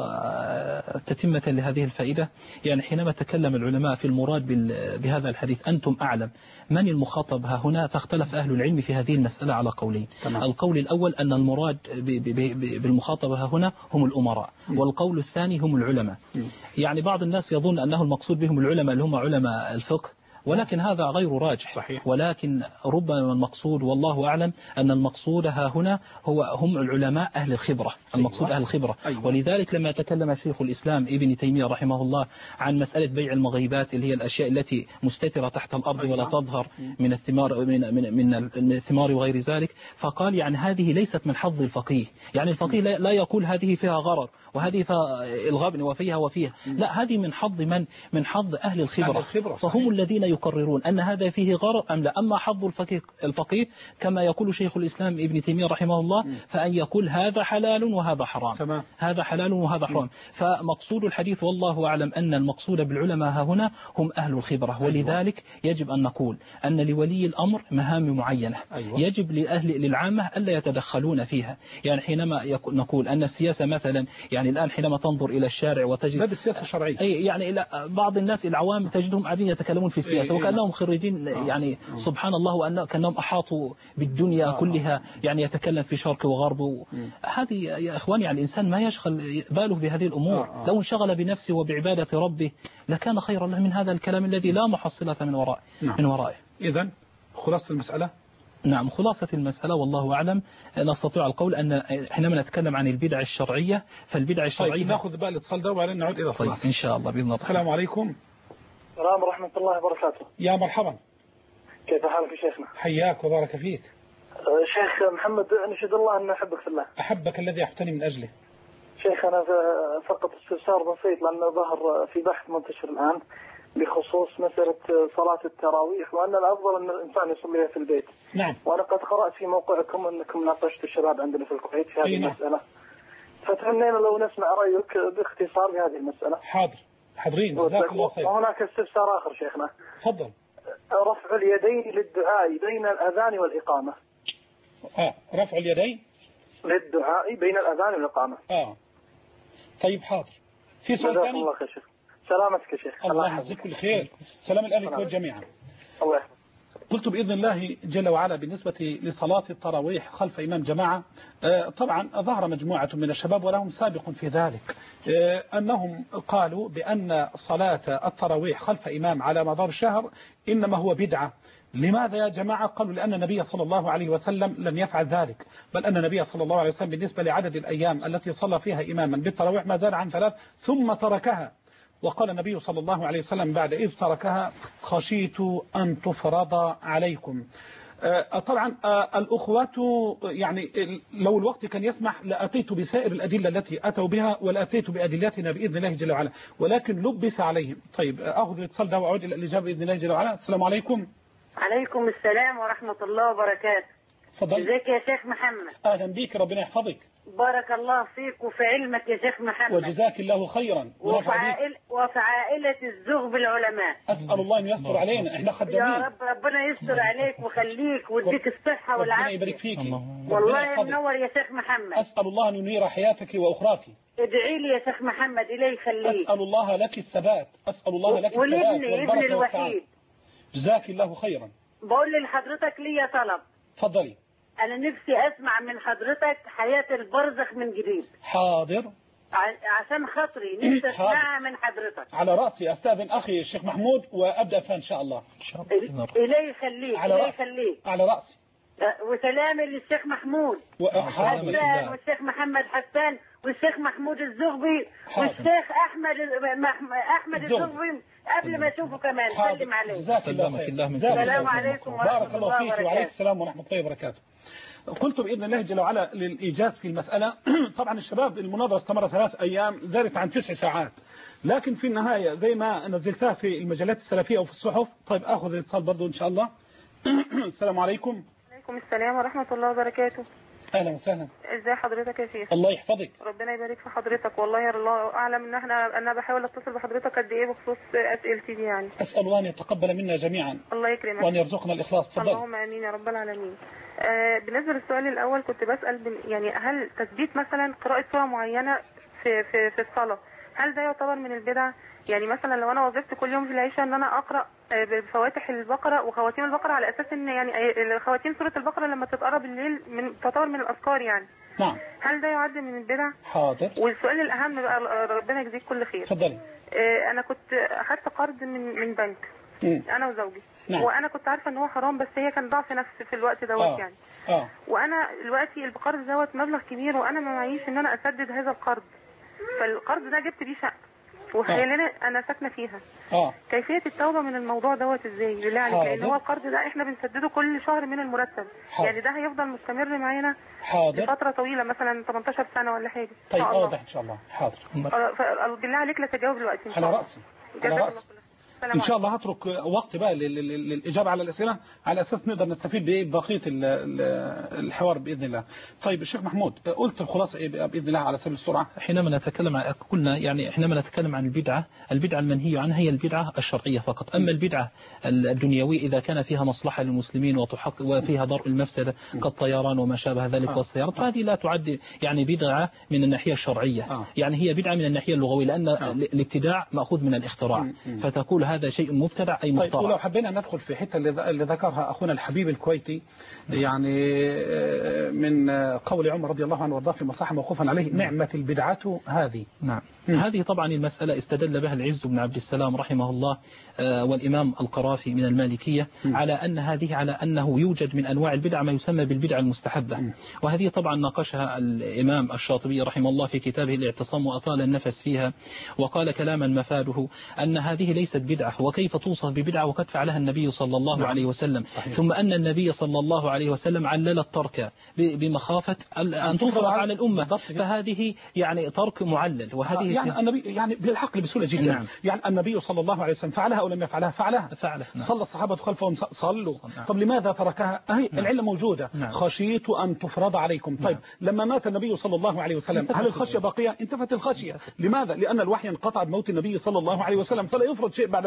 وتتمة لهذه الفائدة، يعني حينما تكلم العلماء في المراد بهذا الحديث أنتم أعلم من المخاطب ها هنا، فاختلف أهل العلم في هذه المسألة على قولين. تمام. القول الأول أن المراد بالمخاطبة ها هنا هم الأمراء، م. والقول الثاني هم العلماء. م. يعني بعض الناس يظن أنه المقصود بهم العلماء اللي هم علماء الفقه، ولكن هذا غير راجح. صحيح. ولكن ربما المقصود والله أعلم أن المقصود ها هنا هو هم العلماء أهل الخبرة. المقصود أيوة. أهل الخبرة. أيوة. ولذلك لما تكلم شيخ الإسلام ابن تيمية رحمه الله عن مسألة بيع المغيبات اللي هي الأشياء التي مستترة تحت الأرض أيوة. ولا تظهر من الثمار من من من الثمار وغير ذلك، فقال يعني هذه ليست من حظ الفقيه، يعني الفقيه لا يقول هذه فيها غرر وهذه فيها الغبن وفيها وفيها، لا، هذه من حظ من من حظ أهل الخبرة, الخبرة. فهم الذين يقررون أن هذا فيه غرر أم لا. أما حظ الفقيه, الفقيه كما يقول شيخ الإسلام ابن تيمية رحمه الله فأن يقول هذا حلال وهذا حرام. تمام. هذا حلال وهذا حرام. فمقصود الحديث والله أعلم أن المقصود بالعلماء ها هنا هم أهل الخبرة. ولذلك يجب أن نقول أن لولي الأمر مهام معينة. أيوة. يجب لأهل للعامة ألا يتدخلون فيها. يعني حينما نقول أن السياسة مثلا، يعني الآن حينما تنظر إلى الشارع وتجد لا بالسياسة الشرعية، أي يعني إلى بعض الناس العوام تجدهم قاعدين يتكلمون في السياسة وكأنهم خريجين يعني آه. سبحان الله، وأن كأنهم أحاطوا بالدنيا آه. كلها، يعني يتكلم في شرق وغرب. هذه يا إخواني يعني الإنسان ما يشغل باله بهذه الأمور. آه. لو انشغل بنفسه وبعبادة ربه لكان خيرا له من هذا الكلام الذي لا محصلة من وراء نعم. من ورائه. إذن خلاصة المسألة، نعم، خلاصة المسألة والله أعلم نستطيع القول أن حينما نتكلم عن البدع الشرعية فالبدع الشرعية. طيب نأخذ بقى الاتصال ده وبعدين نعود إلى الخلاصة. طيب إن شاء الله بإذن الله. السلام عليكم. السلام ورحمة الله وبركاته. يا مرحبا. كيف حالك يا شيخنا؟ حياك وبارك فيك. شيخ محمد، نشهد الله أن أحبك في الله. أحبك الذي أحبني من أجله. شيخ أنا فقط استفسار بسيط، لأنه ظهر في بحث منتشر الآن بخصوص مسألة صلاة التراويح، وأن الأفضل أن الإنسان يصليها في البيت. نعم. وأنا قد قرأت في موقعكم أنكم ناقشتوا الشباب عندنا في الكويت في هذه نعم. المسألة، فتمنينا لو نسمع رأيك باختصار بهذه المسألة. حاضر، حاضرين، جزاك الله خير. وهناك استفسار آخر شيخنا. تفضل. رفع اليدين للدعاء بين الأذان والإقامة. آه رفع اليدين للدعاء بين الأذان والإقامة. آه طيب حاضر. في سؤال ثاني؟ الله خير شيخ. سلامتك يا شيخ. الله يجزيك كل خير. سلام الأهل والجميع. الله يحفظك. قلت بإذن الله جل وعلا بالنسبة لصلاة التراويح خلف إمام جماعة، طبعا ظهر مجموعة من الشباب ولهم سابق في ذلك أنهم قالوا بأن صلاة التراويح خلف إمام على مدار الشهر إنما هو بدعة. لماذا يا جماعة؟ قالوا لأن النبي صلى الله عليه وسلم لم يفعل ذلك، بل أن النبي صلى الله عليه وسلم بالنسبة لعدد الأيام التي صلى فيها إماما بالتراويح ما زال عن ثلاث ثم تركها. وقال النبي صلى الله عليه وسلم بعد إذ تركها خشيت أن تفرض عليكم. طبعا الأخوات يعني لو الوقت كان يسمح لأتيت بسائر الأدلة التي أتوا بها ولأتيت بأدلتنا بإذن الله جل وعلا، ولكن لبس عليهم. طيب أخذ الاتصال ده وأعود إلى الإجابة بإذن الله جل وعلا. السلام عليكم. عليكم السلام ورحمة الله وبركاته. فضل. ازيك يا شيخ محمد؟ أهلا بيك، ربنا يحفظك. بارك الله فيك وفي علمك يا شيخ محمد. وجزاك الله خيرا. وفي, عائل وفي عائلة الزغب العلماء. أسأل الله أن يستر علينا، إحنا خدامين. يا رب ربنا يستر عليك ويخليك ويديك الصحة والعافية. ربنا يبارك فيك. والله منور يا شيخ محمد. أسأل الله أن ينير حياتك وأخراك. ادعي لي يا شيخ محمد إليه يخليك. أسأل الله لك الثبات، أسأل الله لك الثبات ولابني ابني الوحيد. جزاك الله خيرا. بقول لحضرتك لي طلب. تفضلي. أنا نفسي أسمع من حضرتك حياة البرزخ من جديد. حاضر. عشان خاطري نفسي أسمعها من حضرتك. على رأسي. أستاذن أخي الشيخ محمود وأبدأ فيها إن شاء الله. إليه يخليك. إليه يخليك. على رأسي. وسلامي للشيخ محمود حسان والشيخ محمد حسان والشيخ محمود الزغبي والشيخ أحمد أحمد الزغبي قبل ما أشوفه كمان. سلم عليه. جزاك الله خير. السلام عليكم ورحمة بارك الله فيك وعليكم السلام ورحمة الله وبركاته. قلت بإذن الله جل وعلا للإيجاز في المسألة. طبعا الشباب المناظرة استمر ثلاث أيام زادت عن تسع ساعات، لكن في النهاية زي ما نزلتها في المجلات السلفية وفي الصحف. طيب أخذ الاتصال برضو إن شاء الله. السلام عليكم. وعليكم السلام ورحمة الله وبركاته. أهلا وسهلا. ازي حضرتك يا شيخ؟ الله يحفظك. ربنا يبارك في حضرتك. والله يا الله أعلم إن احنا أنا بحاول أتصل بحضرتك قد إيه بخصوص أسئلتي دي يعني. أسأل الله أن يتقبل منا جميعا. الله يكرمك. وأن يرزقنا الإخلاص. تفضل. اللهم آمين يا رب العالمين. آه بالنسبة للسؤال الأول كنت بسأل يعني هل تثبيت مثلا قراءة سورة معينة في في في الصلاة هل ده يعتبر من البدع؟ يعني مثلا لو انا وظفت كل يوم في العشاء ان انا اقرا بفواتح البقره وخواتيم البقره على اساس ان يعني خواتيم سوره البقره لما تتقرا بالليل من تعتبر من الاذكار يعني. نعم. هل ده يعد من البدع؟ حاضر. والسؤال الاهم بقى ربنا يجزيك كل خير. اتفضلي. انا كنت اخذت قرض من من بنك م. انا وزوجي. نعم. وانا كنت عارفه ان هو حرام بس هي كان ضعف نفس في الوقت دوت آه. يعني. اه وانا دلوقتي القرض دوت مبلغ كبير وانا ما معيش ان انا اسدد هذا القرض. فالقرض ده جبت بيه شقه وخلينا انا ساكنه فيها. اه كيفيه التوبه من الموضوع دوت ازاي بالله عليك؟ لان هو القرض ده احنا بنسدده كل شهر من المرتب. حاضر. يعني ده هيفضل مستمر معانا حاضر لفتره طويله مثلا ثمانية عشر سنه ولا حاجه. طيب واضح ان شاء الله. حاضر. بالله عليك لا تجاوب دلوقتي. على راسي على راسي. ان شاء الله هترك وقت بقى للاجابه على الاسئله على اساس نقدر نستفيد ببقيه الحوار باذن الله. طيب الشيخ محمود قلت الخلاصه ايه باذن الله على سبيل السرعه؟ حينما نتكلم عن قلنا يعني حينما نتكلم عن البدعه، البدعه المنهي عنها هي البدعه الشرعيه فقط، اما البدعه الدنيويه اذا كان فيها مصلحه للمسلمين وتحقق وفيها درء المفسده كالطيران وما شابه ذلك آه. والسيارات، فهذه لا تعد يعني بدعه من الناحيه الشرعيه. آه. يعني هي بدعه من الناحيه اللغويه لان آه. الابتداع ماخوذ من الاختراع، فتقول هذا شيء مبتدع أي مخترع. طيب ولو حبينا ندخل في حتة اللي ذكرها أخونا الحبيب الكويتي يعني من قول عمر رضي الله عنه وارضاه في مصاحة موقوفا عليه نعمة البدعة هذه. نعم. م. هذه طبعا المسألة استدل بها العز بن عبد السلام رحمه الله والإمام القرافي من المالكية م. على أن هذه على أنه يوجد من أنواع البدع ما يسمى بالبدع المستحبة. م. وهذه طبعا ناقشها الإمام الشاطبي رحمه الله في كتابه الاعتصام وأطال النفس فيها وقال كلاما مفاده أن هذه ليست بدعة وكيف توصف ببدعة وقد فعلها النبي صلى الله نعم. عليه وسلم. صحيح. ثم أن النبي صلى الله عليه وسلم علل الترك بمخافة أن تفرض على الأمة، فهذه يعني ترك معلل. وهذه يعني النبي يعني بالحق بسهولة جدا. نعم. يعني النبي صلى الله عليه وسلم فعلها أو لم يفعلها؟ فعلها. فعلها. نعم. صلى الصحابة خلفهم صلوا. نعم. طب لماذا تركها؟ أهي نعم. العلة موجودة. نعم. خشيت أن تفرض عليكم. طيب نعم. لما مات النبي صلى الله عليه وسلم هل الخشية باقية؟ انتفت الخشية. لماذا؟ لأن الوحي انقطع بموت النبي صلى الله عليه وسلم، فلا يفرض شيء بعد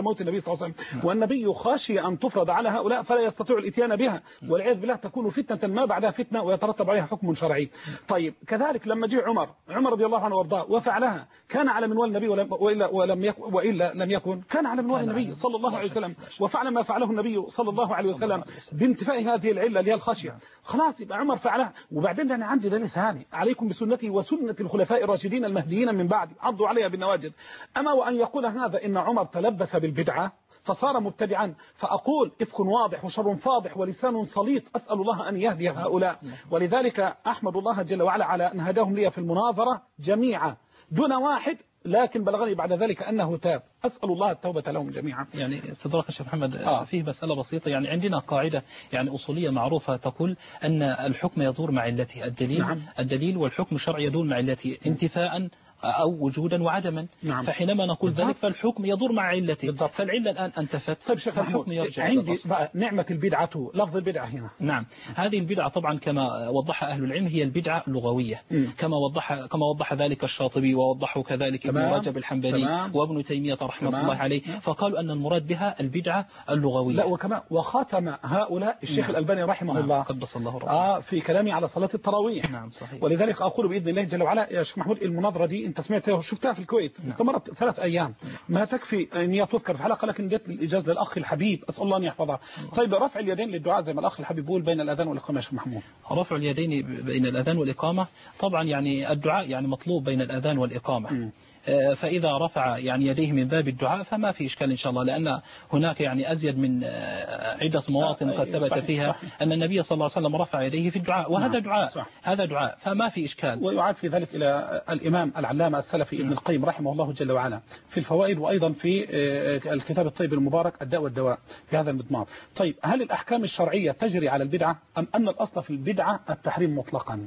موت النبي صلى الله عليه وسلم، والنبي خاشي أن تفرض على هؤلاء فلا يستطيع الاتيان بها، والعياذ بالله تكون فتنة ما بعدها فتنة ويترتب عليها حكم شرعي. طيب كذلك لما جاء عمر عمر رضي الله عنه وارضاه وفعلها، كان على منوال النبي ولم وإلا, ولم يكن وإلا لم يكن كان على منوال النبي صلى الله عليه وسلم، وفعل ما فعله النبي صلى الله عليه وسلم بانتفاء هذه العلة اللي هي الخشية. خلاص يبقى عمر فعلها. وبعدين أنا عندي دليل ثاني، عليكم بسنتي وسنة الخلفاء الراشدين المهديين من بعد، عضوا عليها بالنواجذ. أما وأن يقول هذا إن عمر تلبس بالبدعة فصار مبتدعا، فأقول إفك واضح وشر فاضح ولسان صليط، أسأل الله أن يهدي هؤلاء. ولذلك أحمد الله جل وعلا على أن هداهم لي في المناظرة جميعا دون واحد، لكن بلغني بعد ذلك أنه تاب، أسأل الله التوبة لهم جميعا. يعني استدراك الشيخ محمد آه. فيه مسألة بسيطة، يعني عندنا قاعدة يعني أصولية معروفة تقول أن الحكم يدور مع علته، الدليل نعم. الدليل والحكم الشرعي يدور مع علته انتفاء أو وجودا وعدما. نعم. فحينما نقول بالضبط. ذلك فالحكم يدور مع علته. بالضبط. فالعلة الآن أنتفت. طيب شيخ محمود، عندي بقى نعمة البدعة، لفظ البدعة هنا. نعم، هذه البدعة طبعا كما وضح أهل العلم هي البدعة اللغوية، م. كما وضح كما وضح ذلك الشاطبي ووضحه كذلك ابن رجب الحنبلي تمام. وابن تيمية رحمة تمام. الله عليه، فقالوا أن المراد بها البدعة اللغوية. لا وكما وختم هؤلاء الشيخ نعم. الألباني رحمه نعم. الله قدس الله روحه آه في كلامي على صلاة التراويح. نعم صحيح. ولذلك أقول بإذن الله جل وعلا يا شيخ محمود، المناظرة دي أنت سمعتها وشفتها في الكويت، نعم. استمرت ثلاث أيام، ما تكفي أن هي تذكر في حلقة، لكن جت الإجازة للأخ الحبيب أسأل الله أن يحفظها. طيب رفع اليدين للدعاء زي ما الأخ الحبيب بيقول بين الأذان والإقامة يا شيخ محمود. رفع اليدين بين الأذان والإقامة طبعا يعني الدعاء يعني مطلوب بين الأذان والإقامة. م. فإذا رفع يعني يديه من باب الدعاء فما في إشكال إن شاء الله، لأن هناك يعني أزيد من عدة مواطن قد ثبت فيها صحيح. أن النبي صلى الله عليه وسلم رفع يديه في الدعاء، وهذا دعاء صح. هذا دعاء فما في إشكال. ويعاد في ذلك إلى الإمام العلامة السلفي ابن القيم رحمه الله جل وعلا في الفوائد، وأيضا في الكتاب الطيب المبارك الداء والدواء في هذا المضمار. طيب هل الأحكام الشرعية تجري على البدعة أم أن الأصل في البدعة التحريم مطلقا؟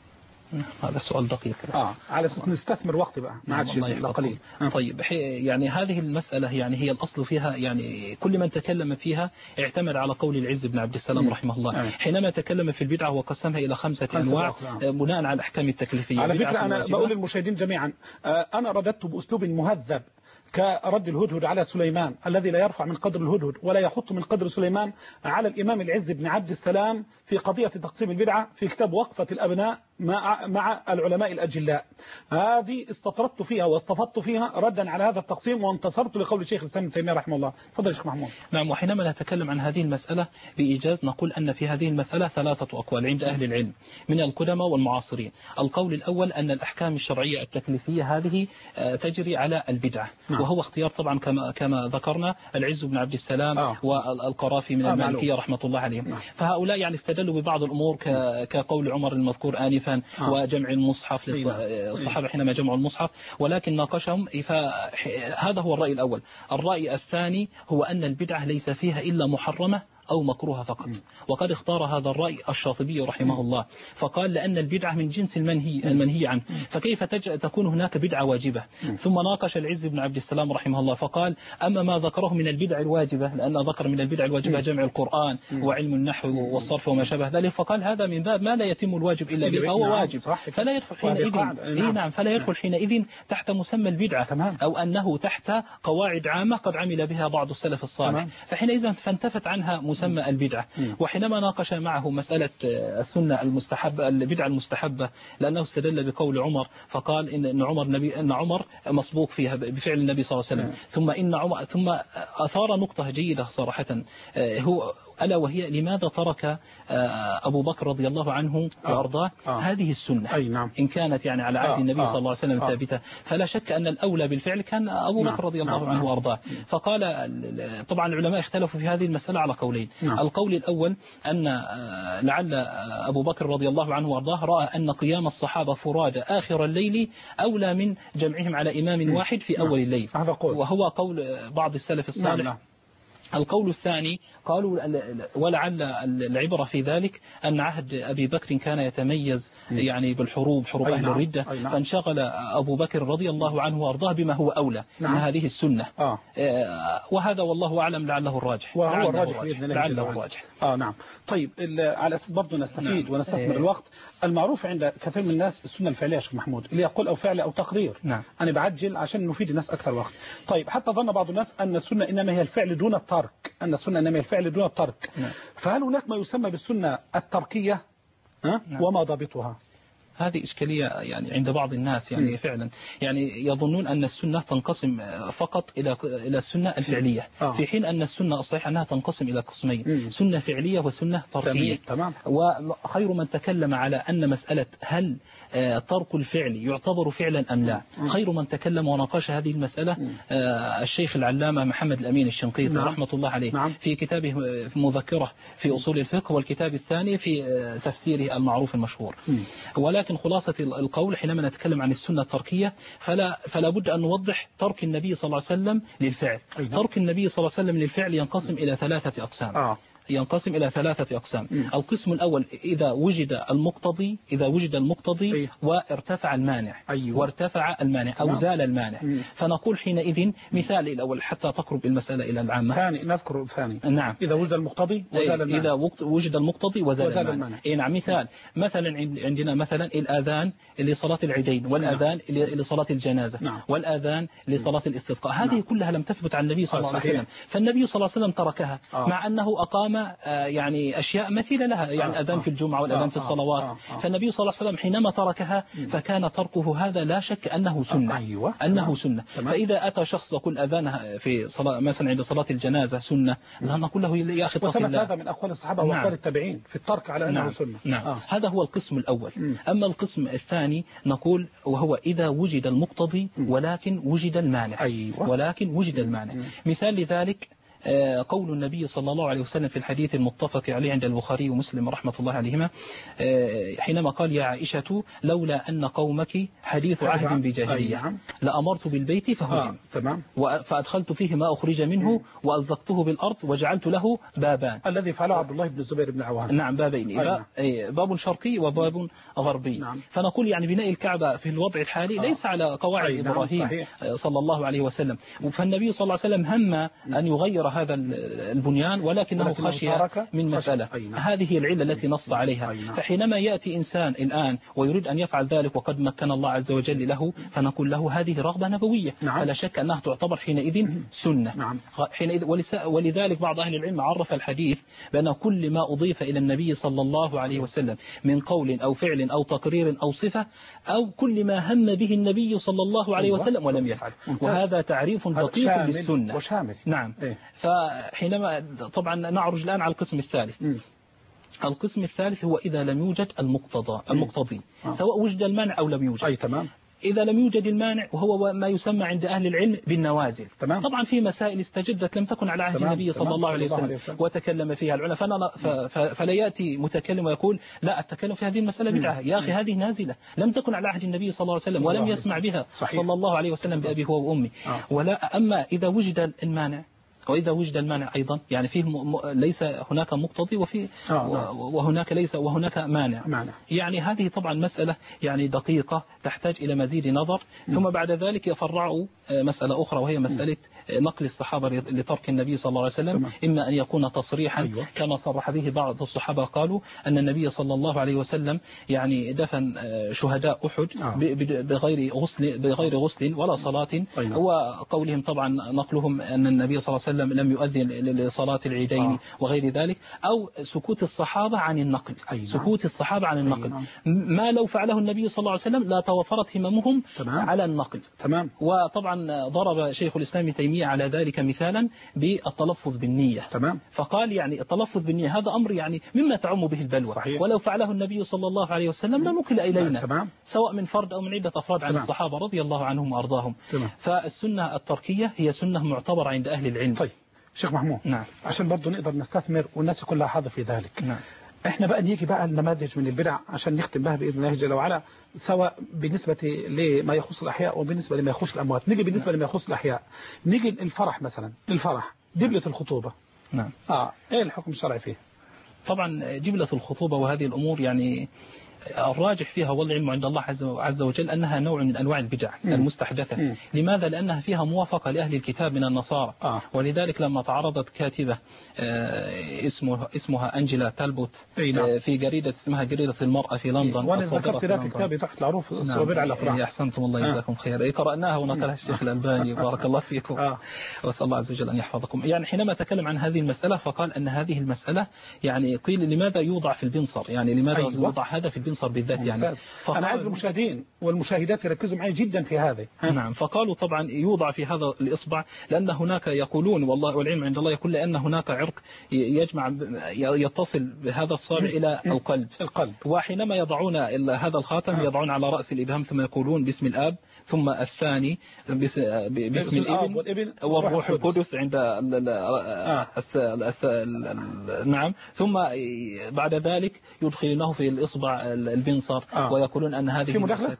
هذا سؤال دقيق. آه على أساس نستثمر وقت بقى ما عادش قليل. طيب يعني هذه المسألة يعني هي الأصل فيها، يعني كل من تكلم فيها اعتمد على قول العز بن عبد السلام م. رحمه الله آه. حينما تكلم في البدعة وقسمها إلى خمسة أنواع بناء على الأحكام التكليفية. على فكرة أنا بقول للمشاهدين جميعا آه أنا رددت بأسلوب مهذب كرد الهدهد على سليمان الذي لا يرفع من قدر الهدهد ولا يحط من قدر سليمان على الإمام العز بن عبد السلام في قضية تقسيم البدعة في كتاب وقفة الأبناء مع مع العلماء الأجلاء. هذه استطردت فيها واستفدت فيها ردا على هذا التقسيم، وانتصرت لقول الشيخ الإسلام ابن تيمية رحمه الله. تفضل يا شيخ محمود. نعم، وحينما نتكلم عن هذه المسألة بإيجاز نقول أن في هذه المسألة ثلاثة أقوال عند أهل العلم من القدماء والمعاصرين. القول الأول أن الأحكام الشرعية التكليفية هذه تجري على البدعة، نعم. وهو اختيار طبعا كما كما ذكرنا العز بن عبد السلام آه. والقرافي من آه المالكية رحمة الله عليهم. نعم. فهؤلاء يعني استدلوا ببعض الأمور كقول عمر المذكور آنفا آه. وجمع المصحف للصحابة حينما جمعوا المصحف، ولكن ناقشهم. فهذا هو الرأي الأول. الرأي الثاني هو أن البدعة ليس فيها إلا محرمة أو مكروهة فقط، وقد اختار هذا الرأي الشاطبي رحمه الله، فقال لأن البدعة من جنس المنهي المنهي عنه، فكيف تكون هناك بدعة واجبة؟ ثم ناقش العز بن عبد السلام رحمه الله فقال أما ما ذكره من البدع الواجبة، لأن ذكر من البدع الواجبة جمع القرآن وعلم النحو والصرف وما شبه ذلك، فقال هذا من باب ما لا يتم الواجب إلا به، هو واجب فلا يدخل حينئذ إيه نعم فلا يدخل حينئذ تحت مسمى البدعة، أو أنه تحت قواعد عامة قد عمل بها بعض السلف الصالح، فحينئذ فانتفت عنها مسمى البدعة. وحينما ناقش معه مسألة السنة المستحبة البدعة المستحبة، لأنه استدل بقول عمر فقال إن عمر نبي أن عمر مسبوق فيها بفعل النبي صلى الله عليه وسلم، ثم إن عمر ثم أثار نقطة جيدة صراحة، هو ألا وهي لماذا ترك أبو بكر رضي الله عنه وأرضاه آه. هذه السنة أي نعم. إن كانت يعني على عهد آه. النبي آه. صلى الله عليه وسلم آه. ثابتة، فلا شك أن الأولى بالفعل كان أبو بكر رضي الله نعم. عنه وأرضاه. فقال طبعا العلماء اختلفوا في هذه المسألة على قولين. نعم. القول الأول أن لعل أبو بكر رضي الله عنه وأرضاه رأى أن قيام الصحابة فرادى آخر الليل أولى من جمعهم على إمام واحد في أول الليل، هذا قول. وهو قول بعض السلف الصالح. نعم. القول الثاني قالوا ولعل العبرة في ذلك أن عهد أبي بكر كان يتميز يعني بالحروب حروب أهل الردة، فانشغل أبو بكر رضي الله عنه وأرضاه بما هو أولى من هذه السنة. آه. وهذا والله أعلم لعله الراجح، وهو الراجح بإذن الله لعله الراجح. آه نعم. طيب على أساس برضه نستفيد نعم. ونستثمر إيه. الوقت. المعروف عند كثير من الناس السنة الفعلية يا شيخ محمود اللي يقول أو فعل أو تقرير. نعم. أنا بعجل عشان نفيد الناس أكثر وقت. طيب حتى ظن بعض الناس أن السنة إنما هي الفعل دون الترك، أن السنة إنما هي الفعل دون الترك. نعم. فهل هناك ما يسمى بالسنة التركية؟ أه؟ نعم. وما ضابطها؟ هذه إشكالية يعني عند بعض الناس يعني م. فعلا يعني يظنون أن السنة تنقسم فقط إلى إلى السنة الفعلية، آه. في حين أن السنة الصحيحة أنها تنقسم إلى قسمين، م. سنة فعلية وسنة تركية. تمام. وخير من تكلم على أن مسألة هل ترك الفعل يعتبر فعلا أم لا، م. خير من تكلم وناقش هذه المسألة م. الشيخ العلامة محمد الأمين الشنقيطي نعم. رحمة الله عليه نعم. في كتابه مذكرة في أصول الفقه، والكتاب الثاني في تفسيره المعروف المشهور. م. ولكن لكن خلاصة القول حينما نتكلم عن السنة التركية فلا, فلا بد أن نوضح ترك النبي صلى الله عليه وسلم للفعل. أيضا. ترك النبي صلى الله عليه وسلم للفعل ينقسم إلى ثلاثة أقسام. آه. ينقسم إلى ثلاثة أقسام. م. القسم الأول إذا وجد المقتضي إذا وجد المقتضي أيه. وارتفع المانع. أيوة. وارتفع المانع أو نعم. زال المانع. م. فنقول حينئذ مثال الأول حتى تقرب المسألة إلى العامة. ثاني نذكر الثاني. نعم. إذا وجد المقتضي وزال المانع. إذا وجد المقتضي وزال, وزال المانع. المانع. إيه نعم. مثال م. مثلا عندنا مثلا الآذان لصلاة العيدين، والآذان نعم. لصلاة الجنازة، نعم. والآذان لصلاة الاستسقاء. هذه نعم. كلها لم تثبت عن النبي صلى الله عليه وسلم، فالنبي صلى الله عليه وسلم تركها آه. مع أنه أقام يعني أشياء مثيلة لها، يعني آه الأذان آه في الجمعة والأذان آه في الصلوات. آه آه فالنبي صلى الله عليه وسلم حينما تركها فكان تركه هذا لا شك أنه سنة. آه أيوة. أنه سنة. تمام. فإذا أتى شخص يقول أذانها في صلاة مثلا عند صلاة الجنازة سنة، لا نقول له يا أخي وثبت هذا من أقوال الصحابة نعم. وأقوال التابعين في الترك على أنه نعم. سنة. نعم. آه. هذا هو القسم الأول. م. أما القسم الثاني نقول وهو إذا وجد المقتضي ولكن وجد المانع. أيوة. ولكن وجد المانع. م. مثال لذلك قول النبي صلى الله عليه وسلم في الحديث المتفق عليه عند البخاري ومسلم رحمة الله عليهما حينما قال يا عائشة لولا أن قومك حديث عهد بجاهلية لأمرت بالبيت فهدم آه. فأدخلت فيه ما أخرج منه وألزقته بالأرض وجعلت له بابان الذي فعله عبد الله بن الزبير بن عوام. نعم بابين أيوة. باب شرقي وباب غربي. نعم. فنقول يعني بناء الكعبة في الوضع الحالي آه. ليس على قواعد أي إبراهيم نعم. صلى الله عليه وسلم. فالنبي صلى الله عليه وسلم هم أن يغير هذا البنيان ولكنه خشي من مسألة. هذه العلة التي نص عليها. فحينما يأتي إنسان الآن ويريد أن يفعل ذلك وقد مكن الله عز وجل له فنقول له هذه رغبة نبوية. نعم. فلا شك أنها تعتبر حينئذ سنة. نعم. حينئذ ولذلك بعض أهل العلم عرف الحديث بأن كل ما أضيف إلى النبي صلى الله عليه وسلم من قول أو فعل أو تقرير أو صفة أو كل ما هم به النبي صلى الله عليه وسلم ولم يفعل. وهذا تعريف دقيق للسنة وشامل. نعم. إيه؟ فحينما طبعا نعرج الآن على القسم الثالث. م. القسم الثالث هو إذا لم يوجد المقتضى المقتضي آه. سواء وجد المانع أو لم يوجد. أي تمام. إذا لم يوجد المانع وهو ما يسمى عند أهل العلم بالنوازل. تمام. طبعا في مسائل استجدت لم تكن على عهد النبي صلى الله عليه وسلم, وسلم وتكلم فيها العلماء فلا يأتي متكلم ويقول لا التكلم في هذه المسألة بدعة يا أخي هذه نازلة لم تكن على عهد النبي صلى الله عليه وسلم ولم يسمع بها صحيح. صلى الله عليه وسلم بأبي هو وأمي آه. ولا أما إذا وجد المانع وإذا وجد المانع أيضا يعني فيه م... ليس هناك مقتضي وفي آه وهناك ليس وهناك مانع. مانع يعني هذه طبعا مسألة يعني دقيقة تحتاج إلى مزيد نظر. م. ثم بعد ذلك يفرعوا مسألة أخرى وهي مسألة م. نقل الصحابة لترك النبي صلى الله عليه وسلم. تمام. إما أن يكون تصريحا أيوة. كما صرح به بعض الصحابة قالوا أن النبي صلى الله عليه وسلم يعني دفن شهداء أحد آه. بغير غسل بغير غسل ولا صلاة. أيوة. وقولهم طبعا نقلهم أن النبي صلى الله عليه وسلم لم يؤذن لصلاة العيدين آه. وغير ذلك أو سكوت الصحابة عن النقل. أيوة. سكوت الصحابة عن النقل. أيوة. ما لو فعله النبي صلى الله عليه وسلم لا توفرت هممهم تمام. على النقل. تمام. وطبعا ضرب شيخ الإسلام ابن تيمية على ذلك مثالا بالتلفظ بالنية. تمام. فقال يعني التلفظ بالنية هذا أمر يعني مما تعم به البلوى. صحيح. ولو فعله النبي صلى الله عليه وسلم لا نقل إلينا. تمام. سواء من فرد أو من عدة أفراد عن تمام. الصحابة رضي الله عنهم وأرضاهم. تمام. فالسنة التركية هي سنة معتبرة عند أهل العلم. طيب شيخ محمود. نعم. عشان برضو نقدر نستثمر والناس كلها حاضر في ذلك. نعم. احنا بقى نيجي بقى النماذج من البدع عشان نختم بها بإذن الله جل وعلا سواء بالنسبة لما يخص الأحياء وبالنسبة لما يخص الأموات. نيجي بالنسبة لما يخص الأحياء نيجي الفرح مثلا الفرح دبلة الخطوبة. نعم. آه إيه الحكم الشرعي فيه؟ طبعا جبلة الخطوبة وهذه الأمور يعني الراجح فيها والعلم عند الله عز وجل أنها نوع من أنواع البدع مم. المستحدثة. مم. لماذا؟ لأنها فيها موافقة لأهل الكتاب من النصارى. آه. ولذلك لما تعرضت كاتبة اسمها اسمها أنجيلا تالبوت نعم. في جريدة اسمها جريدة المرأة في لندن، وأنا ذكرت ده في كتابي تحت العروف الصغير على الأفراح. أحسنتم الله يجزاكم خير. قرأناها ونقلها الشيخ الألباني بارك الله فيكم. آه. وأسأل الله عز وجل أن يحفظكم. يعني حينما تكلم عن هذه المسألة فقال أن هذه المسألة يعني قيل لماذا يوضع في البنصر، يعني لماذا أيوة. يوضع هذا في البنصر بالذات يعني. أنا عايز المشاهدين والمشاهدات يركزوا معي جدا في هذا. نعم. فقالوا طبعا يوضع في هذا الإصبع لأن هناك يقولون والله والعلم عند الله يقول لأن هناك عرق يجمع يتصل بهذا الصابع إلى القلب. القلب. وحينما يضعون هذا الخاتم يضعون على رأس الإبهام ثم يقولون باسم الآب ثم الثاني باسم الابن والروح القدس عند نعم. ثم بعد ذلك يدخلونه في الإصبع البنصر ويقولون أن هذه في مداخلة.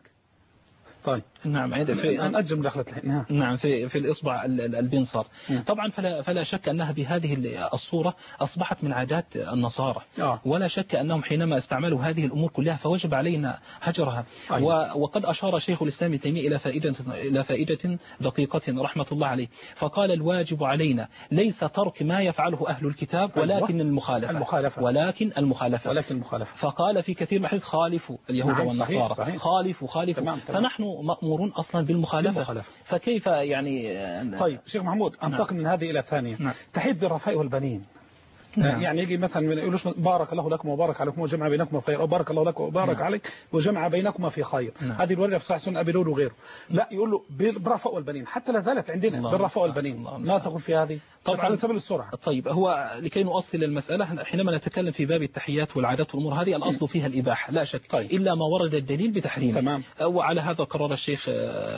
طيب نعم في نأجل مداخلة الحين. نعم في في الإصبع البنصر. طبعا فلا فلا شك أنها بهذه الصورة أصبحت من عادات النصارى. آه. ولا شك أنهم حينما استعملوا هذه الأمور كلها فوجب علينا هجرها. أيوة. وقد أشار شيخ الإسلام ابن تيمية إلى فائدة إلى فائدة دقيقة رحمة الله عليه، فقال الواجب علينا ليس ترك ما يفعله أهل الكتاب ولكن أيوة. المخالفة. المخالفة ولكن المخالفة ولكن المخالفة. فقال في كثير من الحديث خالفوا اليهود نعم. والنصارى. صحيح. صحيح. خالفوا خالفوا تمام. تمام. فنحن مأمورون أصلا بالمخالفة. بالمخالفة. فكيف يعني. طيب شيخ محمود انتقل نعم. من هذه إلى الثانية. نعم. تحيد بالرفاء والبنين. نعم. يعني يجي مثلا من يقولوش بارك الله لكم وبارك عليكم وجمع بينكم في خير، او بارك الله لك وبارك نعم. عليك وجمع بينكما في خير. نعم. هذه الوردة في صحيح سنن ابي داود وغيره. لا يقول له بالرفاء والبنين، حتى لا زالت عندنا بالرفاء والبنين. ما تقول في هذه؟ طبعا على سبيل السرعه. طيب هو لكي نؤصل المسألة حينما نتكلم في باب التحيات والعادات والأمور هذه الأصل فيها الإباحة لا شك. طيب. إلا ما ورد الدليل بتحريمه. تمام. وعلى هذا قرر الشيخ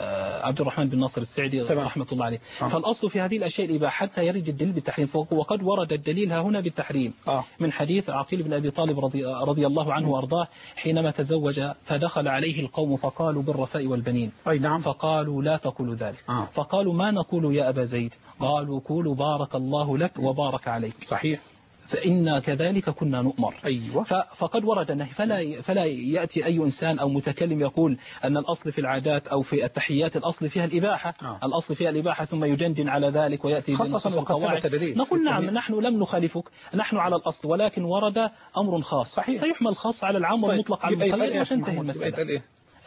عبد الرحمن بن ناصر السعدي تمام. رحمة الله عليه. آه. فالأصل في هذه الأشياء الإباحة حتى يرد الدليل بالتحريم، وقد ورد الدليل ها هنا بالتحريم. آه. من حديث عقيل بن أبي طالب رضي, رضي الله عنه وأرضاه حينما تزوج فدخل عليه القوم فقالوا بالرفاء والبنين. أي نعم. فقالوا لا تقولوا ذلك. آه. فقالوا ما نقول يا أبا زيد؟ قالوا قولوا بارك الله لك وبارك عليك. صحيح. فإنا كذلك كنا نؤمر. أيوة. فقد ورد النهي، فلا, فلا يأتي أي إنسان أو متكلم يقول أن الأصل في العادات أو في التحيات الأصل فيها الإباحة. آه. الأصل فيها الإباحة ثم يجندن على ذلك ويأتي خاصة القواعد. نقول نعم نحن لم نخالفك، نحن على الأصل ولكن ورد أمر خاص. صحيح. فيحمل الخاص على العام والمطلق على المقيد وتنتهي المسألة.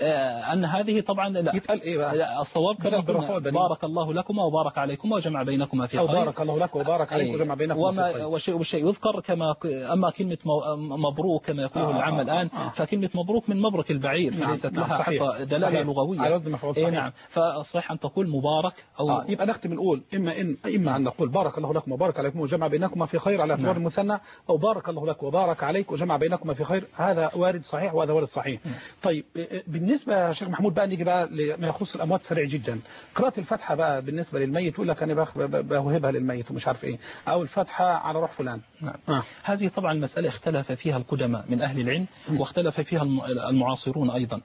آه أن هذه طبعا لا يتقال إيه بقى؟ الصواب كما بارك الله لكما وبارك عليكما وجمع بينكما في خير. أو بارك الله لك وبارك عليك وجمع بينكما في خير. وشيء والشيء يذكر كما أما كلمة مبروك كما يقوله آه العام الآن آه. فكلمة مبروك من مبرك العبير. نعم. فليست لها نعم. حتى دلالة صحيح. لغوية. على وزن مفعول. صحيح. نعم. فالصحيح أن تقول مبارك أو آه. يبقى نختم نقول إما إن إما أن نقول بارك الله لكم وبارك عليكم وجمع بينكما في خير على اعتبار المثنى، أو بارك الله لك وبارك عليك وجمع بينكما في خير. هذا وارد صحيح وهذا وارد صحيح. نعم. طيب بالنسبة يا شيخ محمود بقى نيجي بقى لما يخص الأموات سريع جدا. قراءة الفاتحة بقى بالنسبة للميت يقول لك أنا بوهبها للميت ومش عارف إيه، أو الفاتحة على روح فلان. نعم. آه. هذه طبعا المسألة اختلف فيها القدماء من أهل العلم م. واختلف فيها المعاصرون أيضا.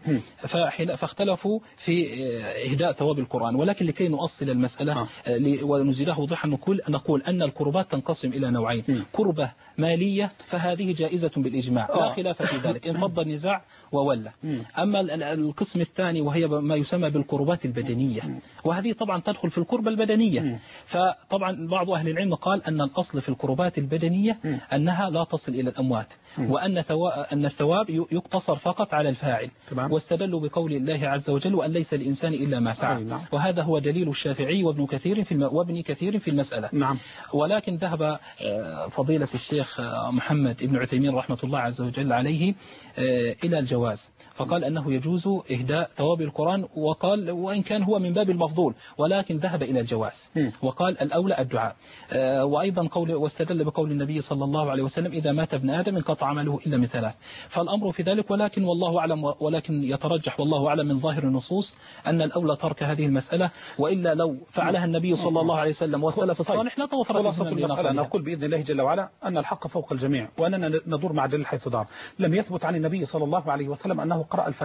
فاختلفوا في إهداء ثواب القرآن، ولكن لكي نؤصل المسألة آه. ونزيلها وضوحا نقول نقول أن القربات تنقسم إلى نوعين. م. قربة مالية فهذه جائزة بالإجماع لا خلاف في ذلك إن فض النزاع وولى. أما القسم الثاني وهي ما يسمى بالقربات البدنية، وهذه طبعا تدخل في القربة البدنية. فطبعا بعض أهل العلم قال أن الأصل في القربات البدنية أنها لا تصل إلى الأموات، وأن أن الثواب يقتصر فقط على الفاعل، واستدلوا بقول الله عز وجل وأن ليس الإنسان إلا ما سعى. وهذا هو دليل الشافعي وابن كثير في وابن كثير في المسألة. نعم. ولكن ذهب فضيلة الشيخ محمد ابن عثيمين رحمة الله عز وجل عليه إلى الجواز، فقال أنه يجوز إهداء ثواب القرآن، وقال وإن كان هو من باب المفضول ولكن ذهب إلى الجواز، وقال الأولى الدعاء. وأيضا قول واستدل بقول النبي صلى الله عليه وسلم إذا مات ابن آدم انقطع عمله إلا من ثلاث. فالأمر في ذلك، ولكن والله أعلم ولكن يترجح والله أعلم من ظاهر النصوص أن الأولى ترك هذه المسألة، وإلا لو فعلها النبي صلى الله عليه وسلم والسلف الصالح لا توفرت المسألة. نقول بإذن الله جل وعلا أن الحق فوق الجميع، وأننا ندور مع دليل حيث دار. لم يثبت عن النبي صلى الله عليه وسلم أنه قرأ الفاتحة على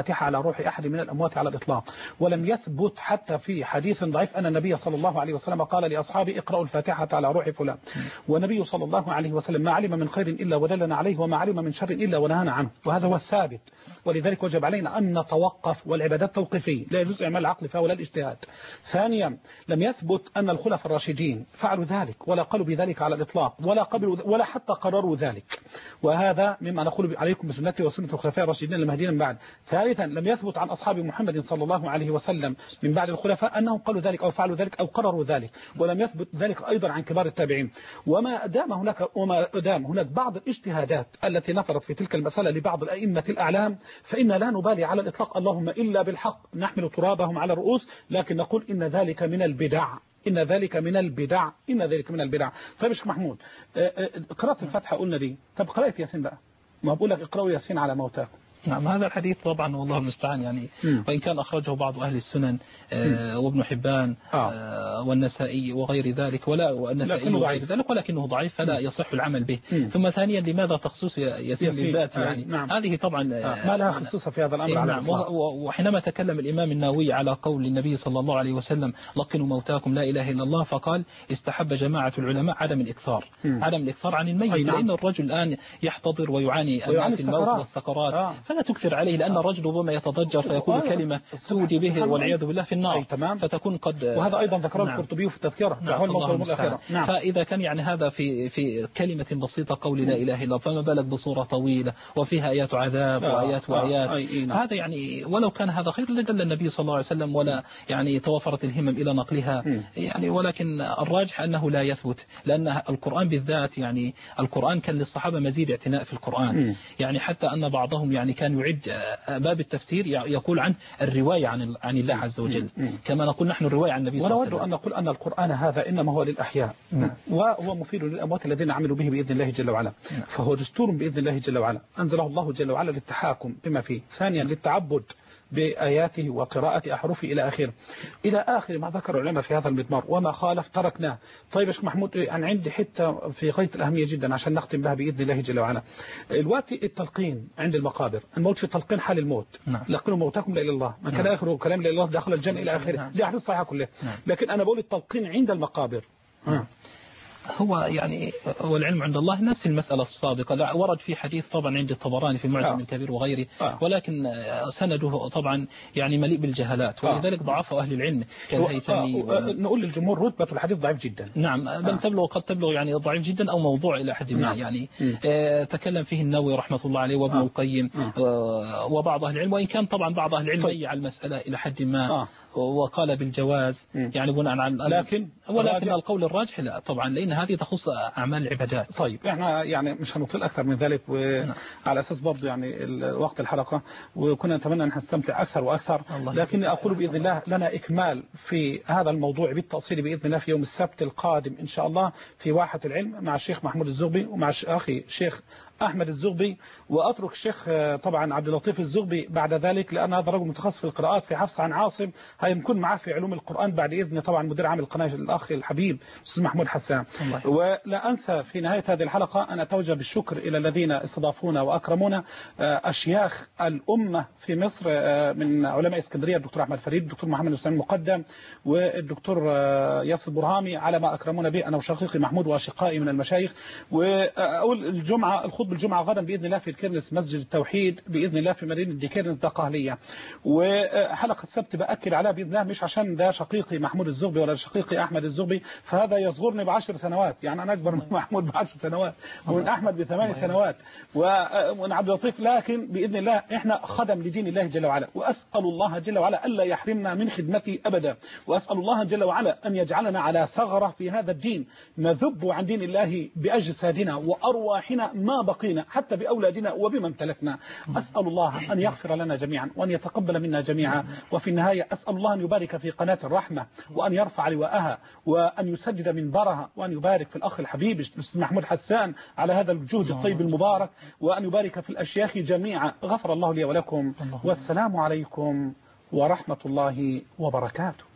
روح أحد من الأموات على الإطلاق. ولم يثبت حتى في حديث ضعيف أن النبي صلى الله عليه وسلم قال لأصحابه اقرأوا الفاتحة على روح فلان. والنبي صلى الله عليه وسلم ما علم من خير إلا ودلنا عليه، وما علم من شر إلا ونهانا عنه، وهذا هو الثابت. ولذلك وجب علينا أن نتوقف، والعبادات توقيفية لا يجوز إعمال العقل فيها ولا الاجتهاد. ثانيا لم يثبت أن الخلفاء الراشدين فعلوا ذلك ولا قالوا بذلك على الإطلاق ولا قبلوا ولا حتى قرروا ذلك، وهذا مما نقول عليكم بسنتي وسنة الخلفاء الراشدين المهديين من بعد. ثالثا لم يثبت عن أصحاب محمد صلى الله عليه وسلم من بعد الخلفاء أنهم قالوا ذلك أو فعلوا ذلك أو قرروا ذلك، ولم يثبت ذلك أيضا عن كبار التابعين. وما دام هناك وما دام هناك بعض الاجتهادات التي نفرت في تلك المسألة لبعض الأئمة الأعلام فإن لا نبالي على الإطلاق، اللهم إلا بالحق نحمل ترابهم على الرؤوس، لكن نقول إن ذلك من البدع، إن ذلك من البدع، إن ذلك من البدع. طيب يا شيخ محمود، قراءة الفاتحة قلنا دي، طب قراءة ياسين بقى، ما بقول لك اقرأوا ياسين على موتاكم. نعم هذا الحديث طبعا والله المستعان يعني م. وإن كان أخرجه بعض أهل السنن آه وابن حبان آه. آه والنسائي وغير ذلك، ولا والنسائي وغير ذلك، ولكنه ضعيف فلا يصح العمل به. م. ثم ثانيا لماذا تخصص ياسين بالذات يعني؟ نعم. هذه طبعا آه. ما لها خصوص في هذا الأمر. على نعم. وحينما تكلم الإمام النووي على قول النبي صلى الله عليه وسلم لقنوا موتاكم لا إله إلا الله، فقال استحب جماعة العلماء عدم الإكثار، م. عدم الإكثار عن الميت. نعم. لأن الرجل الآن يحتضر ويعاني أنات الموت والسكرات، آه. فلا تكثر عليه، لأن الرجل ربما يتضجر فيكون كلمة تودي به والعياذ بالله في النار، فتكون قد وهذا أيضا ذكره القرطبي في التذكرة. نعم. نعم. فإذا كان يعني هذا في في كلمة بسيطة قول لا إله إلا الله، فما بالك بصورة طويلة وفيها آيات عذاب وآيات وآيات، هذا يعني ولو كان هذا خير لدل النبي صلى الله عليه وسلم ولا يعني توفرت الهمم إلى نقلها يعني، ولكن الراجح أنه لا يثبت، لأن القرآن بالذات يعني القرآن كان للصحابة مزيد اعتناء في القرآن، يعني حتى أن بعضهم يعني كان يعد باب التفسير يقول عن الرواية عن عن الله عز وجل، كما نقول نحن الرواية عن النبي صلى الله عليه وسلم. ونود أن نقول أن القرآن هذا إنما هو للأحياء، وهو مفيد للأموات الذين عملوا به بإذن الله جل وعلا، فهو دستور بإذن الله جل وعلا أنزله الله جل وعلا للتحاكم بما فيه. ثانيا للتعبد بآياته وقراءة أحرفه إلى آخر إلى آخر ما ذكر العلماء في هذا المضمار، وما خالف تركناه. طيب يا شيخ محمود، أنا عندي حتة في غاية الأهمية جدا عشان نختم بها بإذن الله جل وعلا. الوقت التلقين عند المقابر، الموت في التلقين حال الموت، نعم. لقنوا موتاكم لا إله إلا الله، من كان آخره كلام لا إله إلا الله دخل الجنة إلى آخره، نعم. دي أحاديث صحيحة كلها، نعم. لكن أنا بقول التلقين عند المقابر نعم. هو يعني والعلم عند الله نفس المسألة السابقة، ورد في حديث طبعا عند الطبراني في المعجم آه. الكبير وغيره، آه. ولكن سنده طبعا يعني مليء بالجهالات، ولذلك آه. ضعفه أهل العلم كالهيثمي. آه. و... نقول للجمهور رتبة الحديث ضعيف جدا، نعم بل آه. تبلغ قد تبلغ يعني ضعيف جدا أو موضوع إلى حد ما، يعني آه تكلم فيه النووي رحمة الله عليه وابن آه. القيم آه. وبعض أهل العلم، وإن كان طبعا بعض أهل العلم ضيع المسألة إلى حد ما آه. وقال بالجواز م. يعني بناء عن لكن ولكن القول الراجح لا طبعا، لأن هذه تخص أعمال العبادات. طيب احنا يعني مش هنطيل أكثر من ذلك، وعلى أساس برضو يعني وقت الحلقة وكنا نتمنى أن نستمتع أكثر وأكثر، لكن أقول بإذن الله لنا إكمال في هذا الموضوع بالتأصيل بإذن الله في يوم السبت القادم إن شاء الله في واحة العلم مع الشيخ محمود الزغبي ومع أخي الشيخ أحمد الزغبي، وأترك الشيخ طبعا عبد اللطيف الزغبي بعد ذلك، لأن هذا رجل متخصص في القراءات في حفص عن عاصم، هيكون معاه في علوم القرآن بعد إذن طبعا مدير عام القناة الأخ الحبيب أستاذ محمود حسان. ولا أنسى في نهاية هذه الحلقة أن أتوجه بالشكر إلى الذين استضافونا وأكرمونا، أشياخ الأمة في مصر من علماء اسكندرية الدكتور أحمد فريد، الدكتور محمد حسين المقدم، والدكتور ياسر برهامي على ما أكرمونا به أنا وشقيقي محمود وأشقائي من المشايخ. وأقول الجمعة الخطبة الجمعة غدا بإذن الله في الكرنس مسجد التوحيد بإذن الله في مدينة دي كرنس دقهلية، وحلقة السبت بأكد عليها بإذن الله، مش عشان ده شقيقي محمود الزغبي ولا شقيقي أحمد الزغبي، فهذا يصغرني بعشر سنوات، يعني أنا أكبر من محمود بعشر سنوات ومن أحمد بثمان سنوات ومن عبد اللطيف، لكن بإذن الله إحنا خدم لدين الله جل وعلا، وأسأل الله جل وعلا ألا يحرمنا من خدمته أبدا، وأسأل الله جل وعلا أن يجعلنا على ثغرة في هذا الدين نذب عن دين الله بأجسادنا وأرواحنا ما بقينا حتى بأولادنا وبما امتلكنا. أسأل الله أن يغفر لنا جميعا وأن يتقبل منا جميعا، وفي النهاية أسأل الله أن يبارك في قناة الرحمة وأن يرفع لواءها وأن يسدد منبرها وأن يبارك في الأخ الحبيب الأستاذ محمود حسان على هذا الجهد الطيب المبارك، وأن يبارك في الأشياخ جميعا. غفر الله لي ولكم، والسلام عليكم ورحمة الله وبركاته.